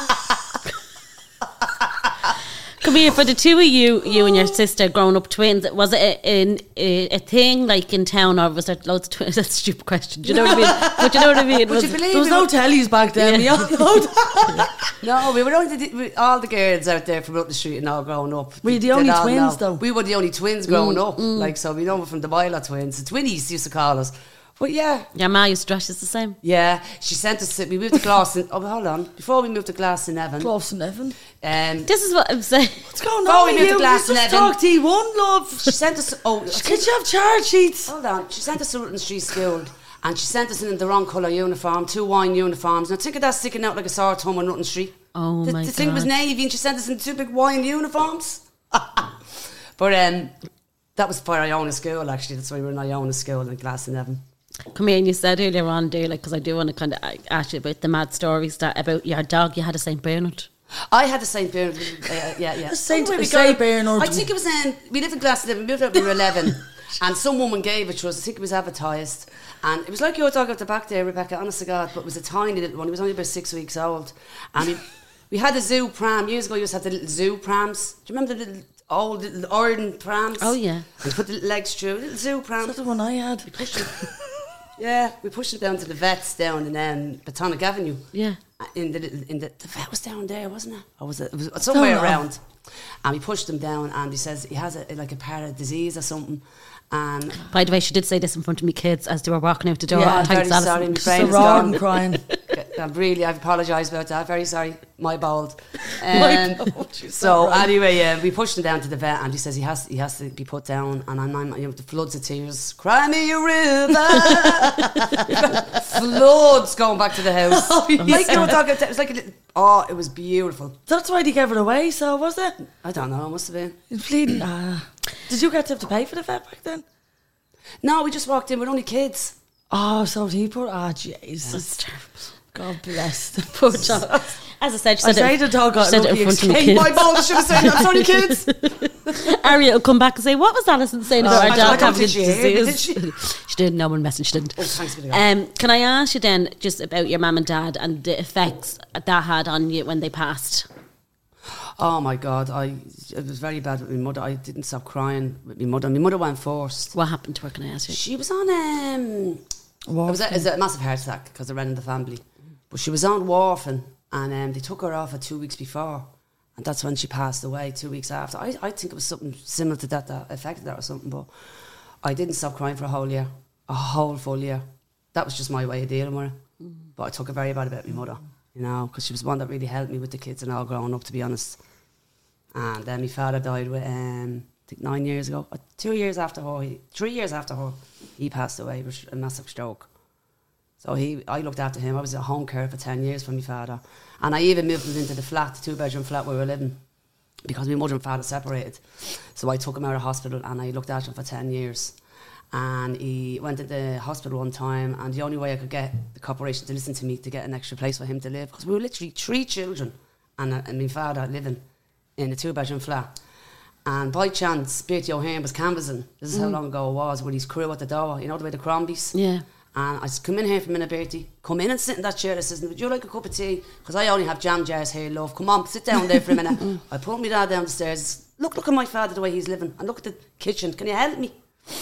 Come here, for the two of you, you and your sister, growing up twins, was it a, a, a thing like in town, or was there loads of twins? That's a stupid question. Do you know what I mean? But you know what I mean? Would Was- you believe There was we no were- tellies back then. Yeah. We all know that. No, we were only the, we, all the girls out there from up the street and all growing up. Were you the They'd only all twins, know. though? We were the only twins growing up. Like, so we know we're from the Boiler twins. The Twinnies used to call us. But yeah, Your ma used to dress us the same. yeah. She sent us. To, we moved to Glasson. Oh, hold on. Before we moved to Glasson, Evan. Close and Evan. Um, This is what I'm saying. What's going Before on we with moved you? to Let's just Glasnevin. talk T one, love. she sent us. Oh, Could you have charge sheets? hold on. She sent us to Rutland Street School. And she sent us in the wrong colour uniform, two wine uniforms. Now think of that sticking out like a sore thumb on Rutland Street. Oh, the, my the thing was God. navy, and she sent us in two big wine uniforms. But um, that was for Iona School, actually. That's why we were in Iona School in Glasnevin. Come here, and you said earlier on, dear, like, because I do want to kind of ask you about the mad stories that about your dog. You had a Saint Bernard. I had a Saint Bernard. Uh, yeah, yeah. A Saint- Somewhere we a Saint got- Bernard. I think it was in. We lived in Glasnevin. We moved up when we were eleven, and some woman gave it to us. I think it was advertised, and it was like your dog at the back there, Rebecca. Honest to God, but it was a tiny little one. He was only about six weeks old, and we, we had a zoo pram years ago. We used to have the little zoo prams. Do you remember the little old little iron prams? Oh, yeah. And you put the little legs through. Little zoo pram. That's the one I had. Yeah, we pushed it down to the vets down in um, Botanic Avenue. Yeah. Uh, In the little, in the the vet was down there, wasn't it? Or was it? It was somewhere Don't know. around. And we pushed him down, and he says he has a, like a parrot disease or something. And By the way, she did say this in front of me kids as they were walking out the door. Yeah, I'm Thanks, very Alison. sorry, my Just brain a is raw gone. and crying. I'm really, I apologise about that. Very sorry, my bold. My Um, bold, you're so so right. anyway, uh, we pushed him down to the vet, and he says he has he has to be put down. And I'm, I'm you know, the floods of tears. Cry me a river. Floods going back to the house. Oh, Like they were talking, it was like a little, oh, it was beautiful. That's why they gave it away, so was it? I don't know, it must have been. It's bleeding. Ah. Did you get to have to pay for the vet back then? No, we just walked in with only kids. Oh, so he put. Ah, Jesus. God bless the Poor dog. As I said, she I said, say it, the dog she got said it lucky in front of me escape. kids. My bold should have said that. Sorry, kids. Aria will come back and say, what was Alison saying about Oh, our I dog don't having a think she heard me, disease? did She didn't, no one messaged, she didn't. Oh, thanks be to God. Um, can I ask you then just about your mum and dad and the effects that had on you when they passed? Oh my God, I it was very bad with my mother. I didn't stop crying with my mother. My mother went first. What happened to her, can I ask you? She was on um, it was, a, it was a massive heart attack because I ran in the family. But she was on warfarin, and um, they took her off at two weeks before, and that's when she passed away. Two weeks after, I I think it was something similar to that that affected her or something. But I didn't stop crying for a whole year, a whole full year. That was just my way of dealing with it. Mm. But I took it very bad about my mother, you know, because she was one that really helped me with the kids and all growing up, to be honest. And then my father died with, um, I think nine years ago, uh, two years after her, he, three years after her, he passed away with a massive stroke. So he, I looked after him. I was at home care for ten years for my father. And I even moved him into the flat, the two-bedroom flat where we were living, because my mother and father separated. So I took him out of hospital and I looked after him for ten years. And he went to the hospital one time, and the only way I could get the corporation to listen to me to get an extra place for him to live, because we were literally three children and, uh, and my father living in a two-bedroom flat. And by chance, Bertie O'Hearn was canvassing. This is mm. how long ago it was, with his crew at the door, you know, the way the Crombies. Yeah. And I said, come in here for a minute, Bertie. Come in and sit in that chair. I says, would you like a cup of tea? Because I only have jam jars here, love. Come on, sit down there for a minute. I pulled my dad down the stairs. Look, look at my father, the way he's living. And look at the kitchen. Can you help me?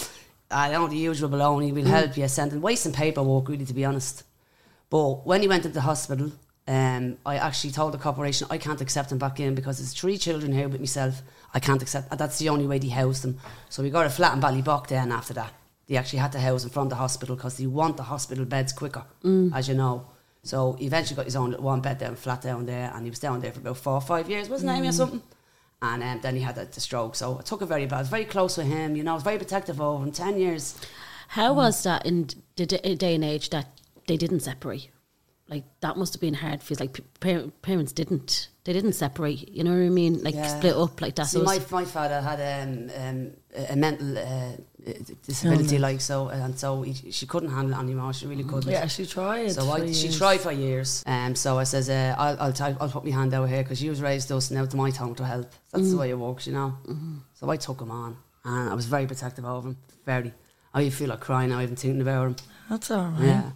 I know the usual baloney. We'll mm. help you. Sending wasting paperwork, really, to be honest. But when he went into the hospital, um, I actually told the corporation I can't accept him back in because there's three children here with myself. I can't accept. That's the only way they housed him. So we got a flat in Ballybock then after that. They actually had to house him from the hospital because they want the hospital beds quicker, mm. as you know. So he eventually got his own one bed down, flat down there, and he was down there for about four or five years, wasn't mm. Amy or something? And um, then he had a, the stroke, so I took it very bad. I was very close with him, you know, I was very protective over him, ten years. How mm. was that in the day and age that they didn't separate? Like, that must have been hard for you. Like, par- parents didn't, they didn't separate, you know what I mean? Like, yeah. split up like that. See, my, my father had um, um, a mental uh, disability, oh, like, so, and so he, she couldn't handle it anymore, she really couldn't. Yeah, she tried. So I, she tried for years. Um, so I says, uh, I'll, I'll, t- I'll put my hand out here, because you was raised us, now it's my time to help. That's mm. the way it works, you know? Mm-hmm. So I took him on, and I was very protective of him, very. I feel like crying now, even thinking about him. That's all right. Yeah.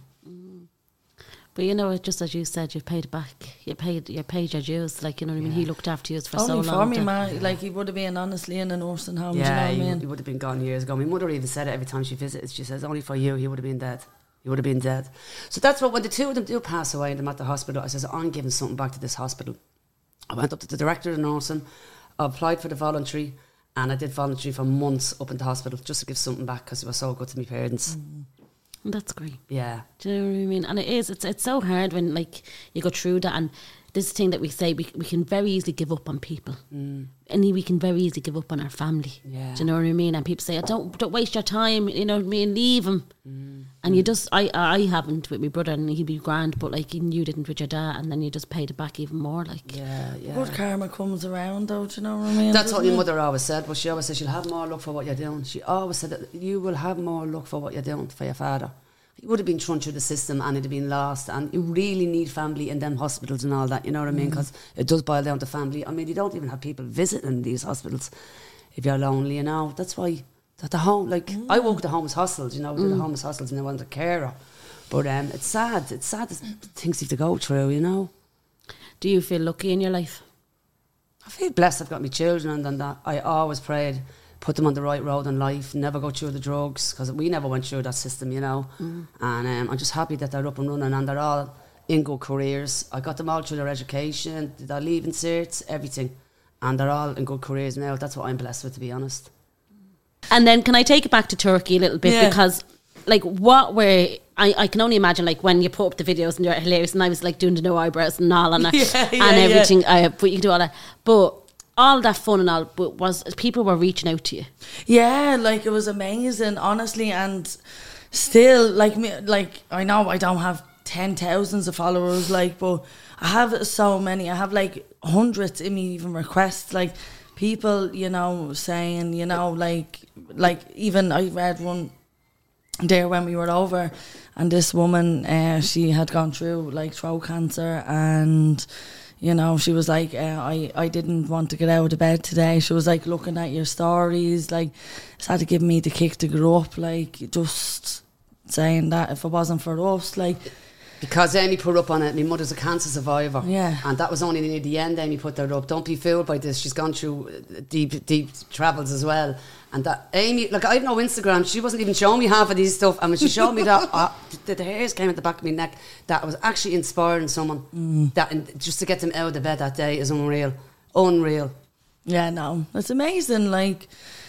But you know, just as you said, you've paid it back. You paid, you paid your dues. Like, you know what I mean? Yeah. He looked after you for Only so long. Only for me, man. Like, he would have been honestly in a nursing home. Yeah, do you know what he, I mean? he would have been gone years ago. My mother even said it every time she visited. She says, only for you, he would have been dead. He would have been dead. So that's what, when the two of them do pass away and I'm at the hospital, I says, I'm giving something back to this hospital. I went up to the director of nursing, I applied for the voluntary, and I did voluntary for months up in the hospital just to give something back because it was so good to my parents. Mm. That's great. Yeah. Do you know what I mean? And it is, it's it's so hard when, like, you go through that, and this thing that we say, we we can very easily give up on people. Mm. And we can very easily give up on our family. Yeah. Do you know what I mean? And people say, oh, don't don't waste your time, you know what I mean? Leave him. Mm. And you just, I I haven't with my brother, and he'd be grand, but like you didn't with your dad, and then you just paid it back even more. Like, yeah, yeah. Good karma comes around, though, do you know what I mean? That's what your mother always said, but she always said, you'll have more luck for what you're doing. She always said that you will have more luck for what you're doing for your father. He would have been thrown through the system and it'd have been lost, and you really need family in them hospitals and all that, you know what I mean, because mm. it does boil down to family. I mean, you don't even have people visiting these hospitals if you're lonely, you know. That's why at the home, like mm. I work at the homeless hostels, you know, we mm. do the homeless hostels, and I want a carer, but um, it's sad it's sad the things you have to go through, you know. Do you feel lucky in your life? I feel blessed I've got my children, and, and that I always prayed put them on the right road in life, never go through the drugs, because we never went through that system, you know. Mm. And um, I'm just happy that they're up and running and they're all in good careers. I got them all through their education, their leaving certs, everything. And they're all in good careers now. That's what I'm blessed with, to be honest. And then can I take it back to Turkey a little bit? Yeah. Because, like, what were... I, I can only imagine, like, when you put up the videos and they're hilarious, and I was, like, doing the no eyebrows and all, and, yeah, yeah, and everything. Yeah. I, but you can do all that. But... all that fun and all, but was people were reaching out to you? Yeah, like it was amazing, honestly, and still, like me, like I know I don't have ten thousands of followers, like, but I have so many. I have like hundreds in me even requests, like people, you know, saying, you know, like, like even I read one there when we were over, and this woman, uh, she had gone through like throat cancer, and. You know, she was like, uh, I, I didn't want to get out of bed today. She was like looking at your stories, like, it's had to give me the kick to grow up, like, just saying that if it wasn't for us, like. Because Amy put up on it, my mother's a cancer survivor. Yeah. And that was only near the end Amy put that up. Don't be fooled by this. She's gone through deep, deep travels as well. And that Amy, like, I have no Instagram. She wasn't even showing me half of these stuff. And when she showed me that, uh, the, the hairs came at the back of my neck. That was actually inspiring someone. Mm. That and just to get them out of the bed that day is unreal. Unreal. Yeah, no. It's amazing. Like,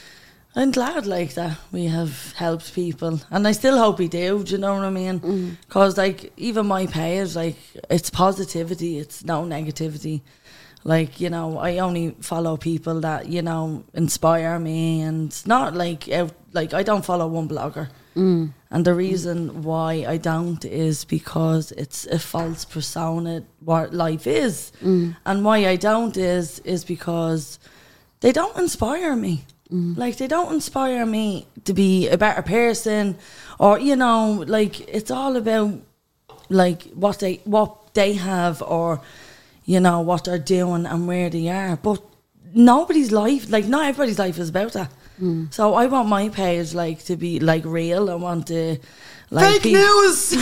I'm glad, like, that we have helped people. And I still hope we do, do you know what I mean? Because, mm. like, even my page, like, it's positivity. It's no negativity. Like, you know, I only follow people that, you know, inspire me, and not like, out, like I don't follow one blogger. Mm. And the reason mm. why I don't is because it's a false persona what life is. Mm. And why I don't is, is because they don't inspire me. Mm. Like, they don't inspire me to be a better person, or, you know, like, it's all about, like, what they, what they have, or... you know, what they're doing and where they are. But nobody's life, like, not everybody's life is about that. Mm. So I want my page, like, to be, like, real. I want to... like, fake pe- news!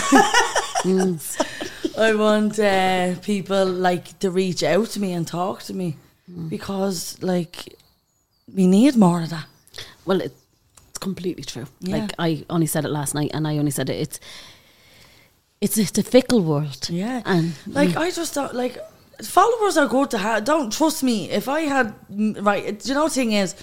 mm. I want uh, people, like, to reach out to me and talk to me. Mm. Because, like, we need more of that. Well, it's completely true. Yeah. Like, I only said it last night, and I only said it, it's... It's, it's a fickle world. Yeah. And... like, mm. I just don't, like... followers are good to have. Don't trust me. If I had, right, you know, the thing is,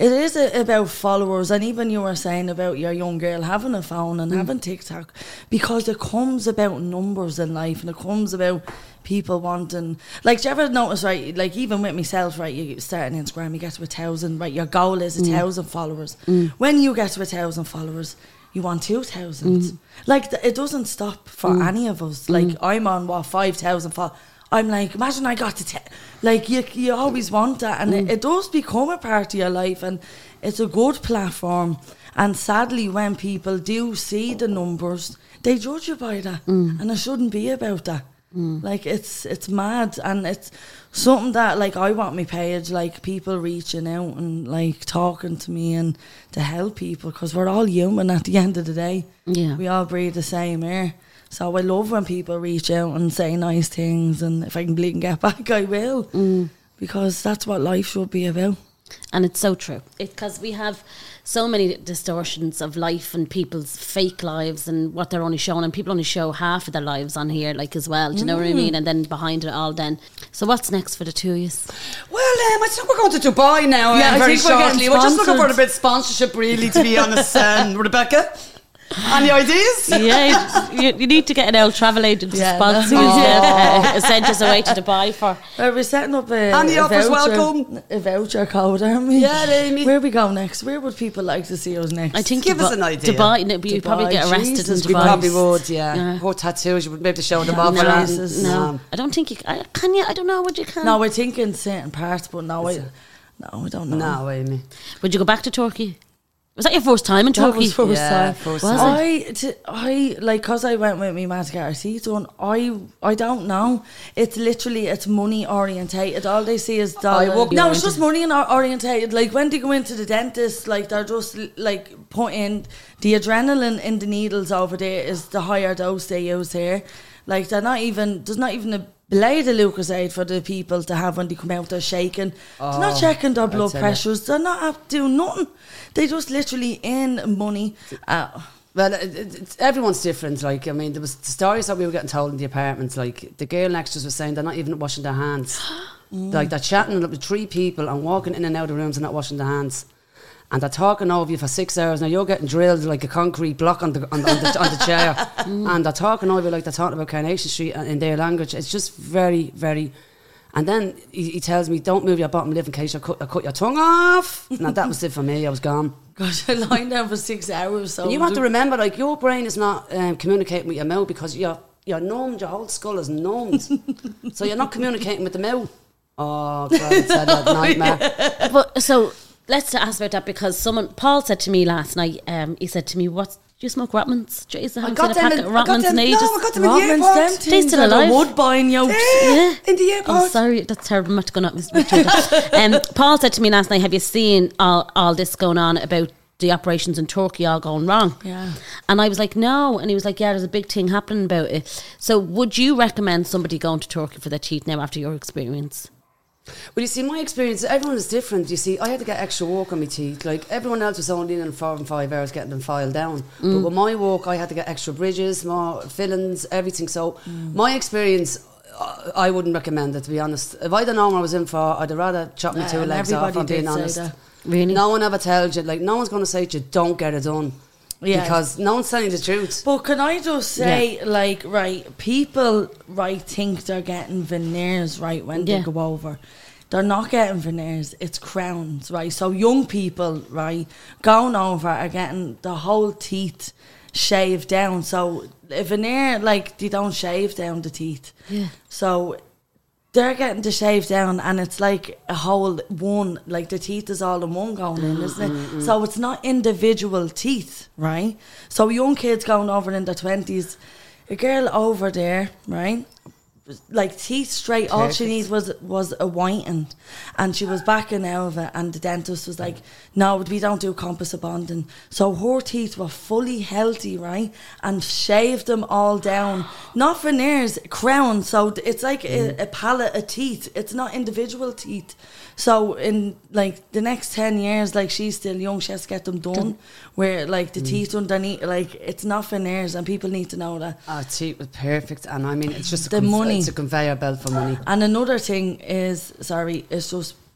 It is a, about followers, and even you were saying about your young girl having a phone and mm. having TikTok, because it comes about numbers in life, and it comes about people wanting, like, do you ever notice, right, like even with myself, right, you start on Instagram, you get to a thousand, right, your goal is a mm. thousand followers. Mm. When you get to a thousand followers, you want two thousand. Mm. Like, th- it doesn't stop for mm. any of us. Like, mm. I'm on, what, five thousand followers. I'm like, imagine I got to, te- like, you you always want that, and mm. it, it does become a part of your life, and it's a good platform. And sadly, when people do see the numbers, they judge you by that, mm. and it shouldn't be about that. Mm. Like, it's it's mad, and it's something that, like, I want my page, like, people reaching out and, like, talking to me and to help people, because we're all human at the end of the day. Yeah, we all breathe the same air. So I love when people reach out and say nice things, and if I can bleed and get back, I will, mm. because that's what life should be about. And it's so true, because we have so many distortions of life and people's fake lives and what they're only showing, and people only show half of their lives on here, like, as well. Do you know mm. what I mean? And then behind it all, then. So what's next for the two of you? Well, um, I think we're going to Dubai now. Yeah, um, very shortly. We're, we're just looking for a bit of sponsorship, really, to be honest, um, Rebecca. Any ideas? Yeah, you, you need to get an old travel agent to yeah, sponsor you. Yeah, uh, send us away to Dubai for. Well, we're setting up a, Any a offers voucher, welcome. A voucher code, aren't we? Yeah, Amy. Where we go next? Where would people like to see us next? I think give Dubai, us an idea. Dubai, no, you probably get arrested Jesus, in Dubai. We probably would, yeah. yeah. More tattoos, you would maybe show them yeah, off. No, no, no, I don't think you can. Can you? I don't know what you can. No, we're thinking certain parts, but no, I, no, I don't know. No, Amy. Would you go back to Turkey? Was that your first time in Turkey? That was first yeah, time. First was time. I, t- I, like, because I went with my man to get our teeth done, I, I don't know. It's literally, it's money orientated. All they see is dollar. No, it's just money orientated. Like, when they go into the dentist, like, they're just, like, putting the adrenaline in the needles over there is the higher dose they use here. Like, they're not even, there's not even a blade of Lucozade for the people to have when they come out. They're shaking. Oh, they're not checking their blood pressures. They're not doing nothing. They just literally earn money. Uh, well, it, it, it's, everyone's different. Like, I mean, there was the stories that we were getting told in the apartments. Like, the girl next to us was saying they're not even washing their hands. mm. Like, they're chatting with three people and walking in and out of rooms and not washing their hands. And they're talking over you for six hours. Now you're getting drilled like a concrete block on the on, on the, on the chair, mm. and they're talking over you like they're talking about Carnation Street in their language. It's just very, very. And then he, he tells me, "Don't move your bottom lip in case I cut, I cut your tongue off." Now that was it for me. I was gone. Gosh, I lying down for six hours. So and you have to remember, like, your brain is not um, communicating with your mouth because you're you're numbed. Your whole skull is numbed, so you're not communicating with the mouth. Oh, God, it's a nightmare. Yeah. But so. Let's ask about that, because someone, Paul said to me last night, um, he said to me, what, do you smoke Rotmans? Jeez, I haven't seen a packet of Rotmans in ages. No, I got them Rotmans, in the airport. They still alive? Woodbine yolks. Yeah, yeah, in the airport. Oh, sorry, that's terrible. I'm not going up. um, Paul said to me last night, have you seen all, all this going on about the operations in Turkey all going wrong? Yeah. And I was like, no. And he was like, yeah, there's a big thing happening about it. So would you recommend somebody going to Turkey for their teeth now after your experience? Well, you see, my experience, everyone is different. You see, I had to get extra work on my teeth. Like, everyone else was only in four and five hours getting them filed down. Mm. But with my work, I had to get extra bridges, more fillings, everything. So mm. my experience, I wouldn't recommend it, to be honest. If I'd have known what I was in for, I'd have rather chop my uh, two legs off, I'm being honest. That. Really? No one ever tells you, like, no one's going to say to you, don't get it done. Yeah. Because no one's telling the truth. But can I just say, yeah. like, right, people, right, think they're getting veneers, right, when yeah. they go over. They're not getting veneers, it's crowns, right? So young people, right, going over are getting the whole teeth shaved down. So a veneer, like, they don't shave down the teeth. Yeah. So they're getting to shave down, and it's like a whole one, like the teeth is all in one going in, isn't it? Mm-hmm. So it's not individual teeth, right? So young kids going over in their twenties, a girl over there, right, like teeth straight, Perfect. All she needed was was a whiten, and she was back in Elva, and the dentist was like, no, we don't do composite bonding. So her teeth were fully healthy, right, and shaved them all down, not veneers, crowns. So it's like mm. a, a palette of teeth, it's not individual teeth. So in like the next ten years, like she's still young, she has to get them done, where like the mm. teeth underneath, like it's not veneers, and people need to know that. Oh, teeth was perfect, and I mean it's just a the conf- money. It's a conveyor belt for money. And another thing is, sorry, it's just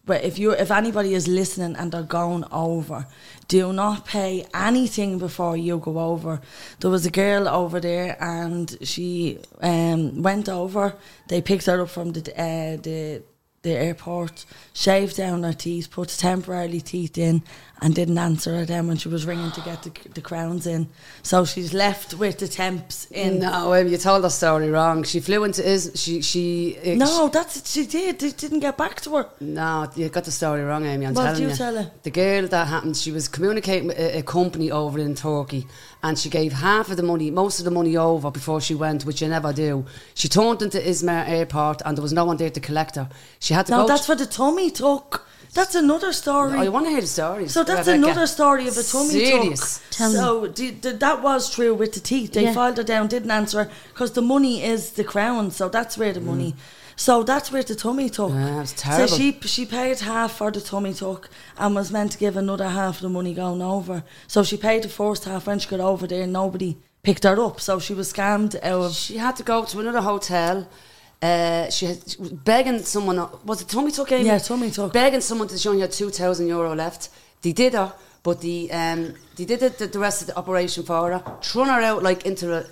but if you if anybody is listening and they're going over, do not pay anything before you go over. There was a girl over there, and she um, went over. They picked her up from the uh, the the airport, shaved down her teeth, put temporary teeth in, and didn't answer her then when she was ringing to get the, the crowns in. So she's left with the temps in. No, um, you told the story wrong. She flew into is she she. Uh, no, that's what she did. They didn't get back to her. No, you got the story wrong, Amy. I'm what telling you. you. What tell her? The girl that happened, she was communicating with a, a company over in Turkey, and she gave half of the money, most of the money over before she went, which you never do. She turned into Izmir Airport, and there was no one there to collect her. She had to no, go. that's for the tummy tuck. That's another story. I want to hear the story. So that's Rebecca. another story of a tummy Serious. tuck. Tell so d- d- that was true with the teeth. They Yeah. filed her down, didn't answer her, because the money is the crown. So that's where the Mm. money. So that's where the tummy tuck. Yeah, it's terrible. So she she paid half for the tummy tuck and was meant to give another half of the money going over. So she paid the first half. When she got over there, nobody picked her up. So she was scammed out of. She had to go to another hotel. Uh, she, had, she was begging someone. Was it tummy tuck? Amy? Yeah, tummy tuck. Begging someone to show you had two thousand euro left. They did her, but the um, they did it, the, the rest of the operation for her, thrown her out like into a,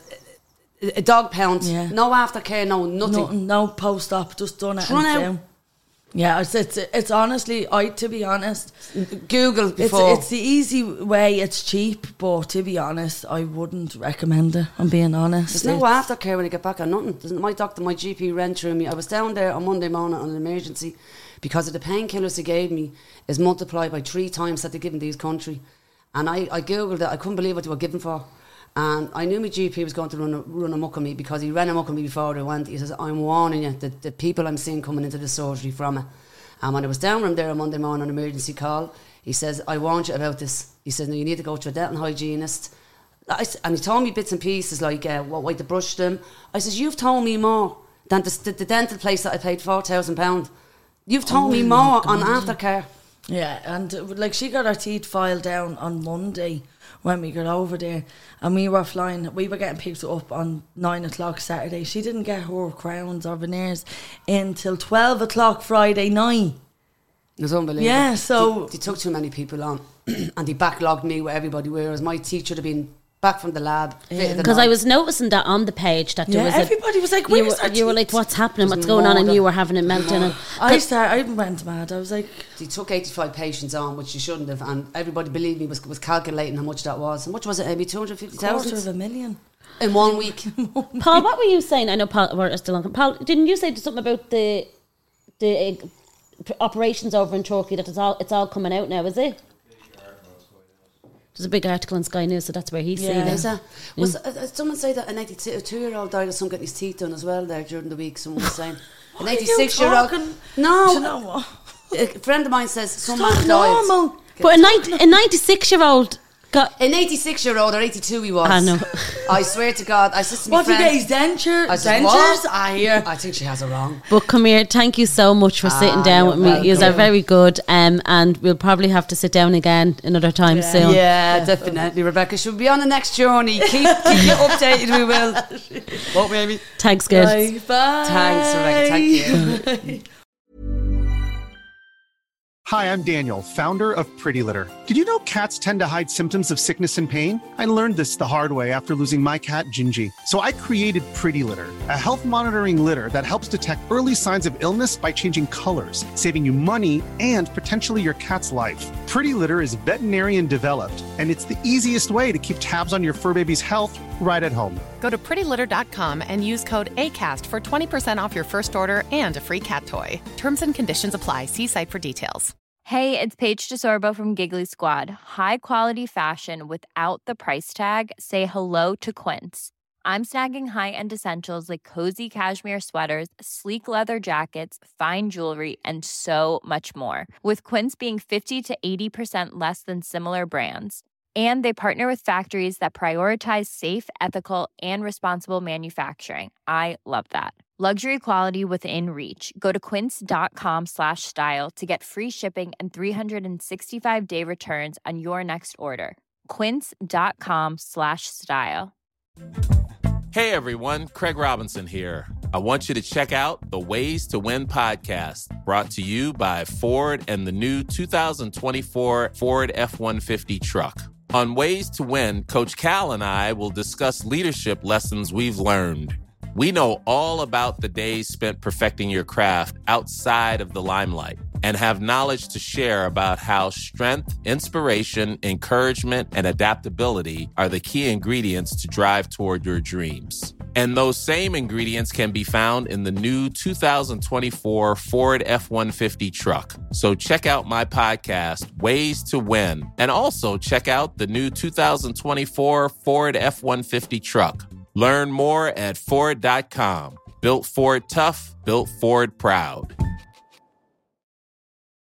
a dog pound. Yeah. No aftercare, no nothing. Nothing, no post op, just done it. Run and out. down. Yeah, it's, it's it's honestly, I to be honest, Google it's before. it's the easy way. It's cheap, but to be honest, I wouldn't recommend it. I'm being honest. There's no It's- aftercare when you get back or nothing. There's, my doctor, my G P ran through me. I was down there on Monday morning on an emergency because of the painkillers they gave me is multiplied by three times that they give in these country. And I, I googled it. I couldn't believe what they were given for. And I knew my G P was going to run a, run amok on me because he ran amok on me before they went. He says, I'm warning you, the, the people I'm seeing coming into the surgery from it. And when I was down with him there on Monday morning on an emergency call, he says, I warned you about this. He says, no, you need to go to a dental hygienist. I, s- and he told me bits and pieces like uh, what way to brush them. I says, you've told me more than the, the, the dental place that I paid four thousand pounds. You've told me more on aftercare. Yeah, and uh, like she got her teeth filed down on Monday when we got over there, and we were flying. We were getting picked up on nine o'clock Saturday. She didn't get her crowns or veneers until twelve o'clock Friday night. It was unbelievable. Yeah, so- They, they took too many people on and they backlogged me with everybody, whereas my teeth should have been back from the lab. Yeah. Because I was noticing that on the page that there Yeah, was everybody a, was like, you "Where's were, our you were teeth?" like, what's happening, It what's was going on, and murder. you were having a meltdown. And I started, I went mad. I was like, They took eighty-five patients on, which you shouldn't have, and everybody, believe me, was, was calculating how much that was. How much was it, maybe two hundred fifty quarter of thousand? a million. In one week. Paul, what were you saying? I know Paul, we're still on. Paul, didn't you say something about the the uh, p- operations over in Turkey that it's all it's all coming out now? Is it? There's a big article in Sky News, so that's where he's Yeah. saying Is it. that, was, uh, uh, someone say that an eighty-two-year-old died of some getting his teeth done as well there during the week, someone was saying. An What are you eighty-six-year-old. talking? No. Do you know what? A friend of mine says some It's man not died. normal. But a, ninety, a ninety-six-year-old got... An eighty-six-year-old or eighty-two he was. I know. I swear to God. I said to my What did friend. he get? His denture? I said, Dentures? what? I hear. I think she has it wrong. But come here, thank you so much for sitting Ah, down you're with me. You are welcome. very good, um, and we'll probably have to sit down again another time Yeah. soon. Yeah, definitely, Rebecca. Should we be on the next journey? Keep, keep you updated, we will. What, baby? Thanks, good. Bye. Bye. Thanks, Rebecca. Thank you. Hi, I'm Daniel, founder of Pretty Litter. Did you know cats tend to hide symptoms of sickness and pain? I learned this the hard way after losing my cat, Gingy. So I created Pretty Litter, a health monitoring litter that helps detect early signs of illness by changing colors, saving you money and potentially your cat's life. Pretty Litter is veterinarian developed, and it's the easiest way to keep tabs on your fur baby's health right at home. Go to pretty litter dot com and use code ACAST for twenty percent off your first order and a free cat toy. Terms and conditions apply. See site for details. Hey, it's Paige DeSorbo from Giggly Squad. High quality fashion without the price tag. Say hello to Quince. I'm snagging high-end essentials like cozy cashmere sweaters, sleek leather jackets, fine jewelry, and so much more. With Quince being fifty to eighty percent less than similar brands. And they partner with factories that prioritize safe, ethical, and responsible manufacturing. I love that. Luxury quality within reach. Go to quince.com slash style to get free shipping and three sixty-five day returns on your next order. Quince.com slash style. Hey everyone, Craig Robinson here. I want you to check out the Ways to Win podcast, brought to you by Ford and the new two thousand twenty-four Ford F one fifty truck. On Ways to Win, Coach Cal and I will discuss leadership lessons we've learned. We know all about the days spent perfecting your craft outside of the limelight and have knowledge to share about how strength, inspiration, encouragement, and adaptability are the key ingredients to drive toward your dreams. And those same ingredients can be found in the new two thousand twenty-four Ford F one fifty truck. So check out my podcast, Ways to Win, and also check out the new two thousand twenty-four Ford F one fifty truck. Learn more at Ford dot com. Built Ford tough, built Ford proud.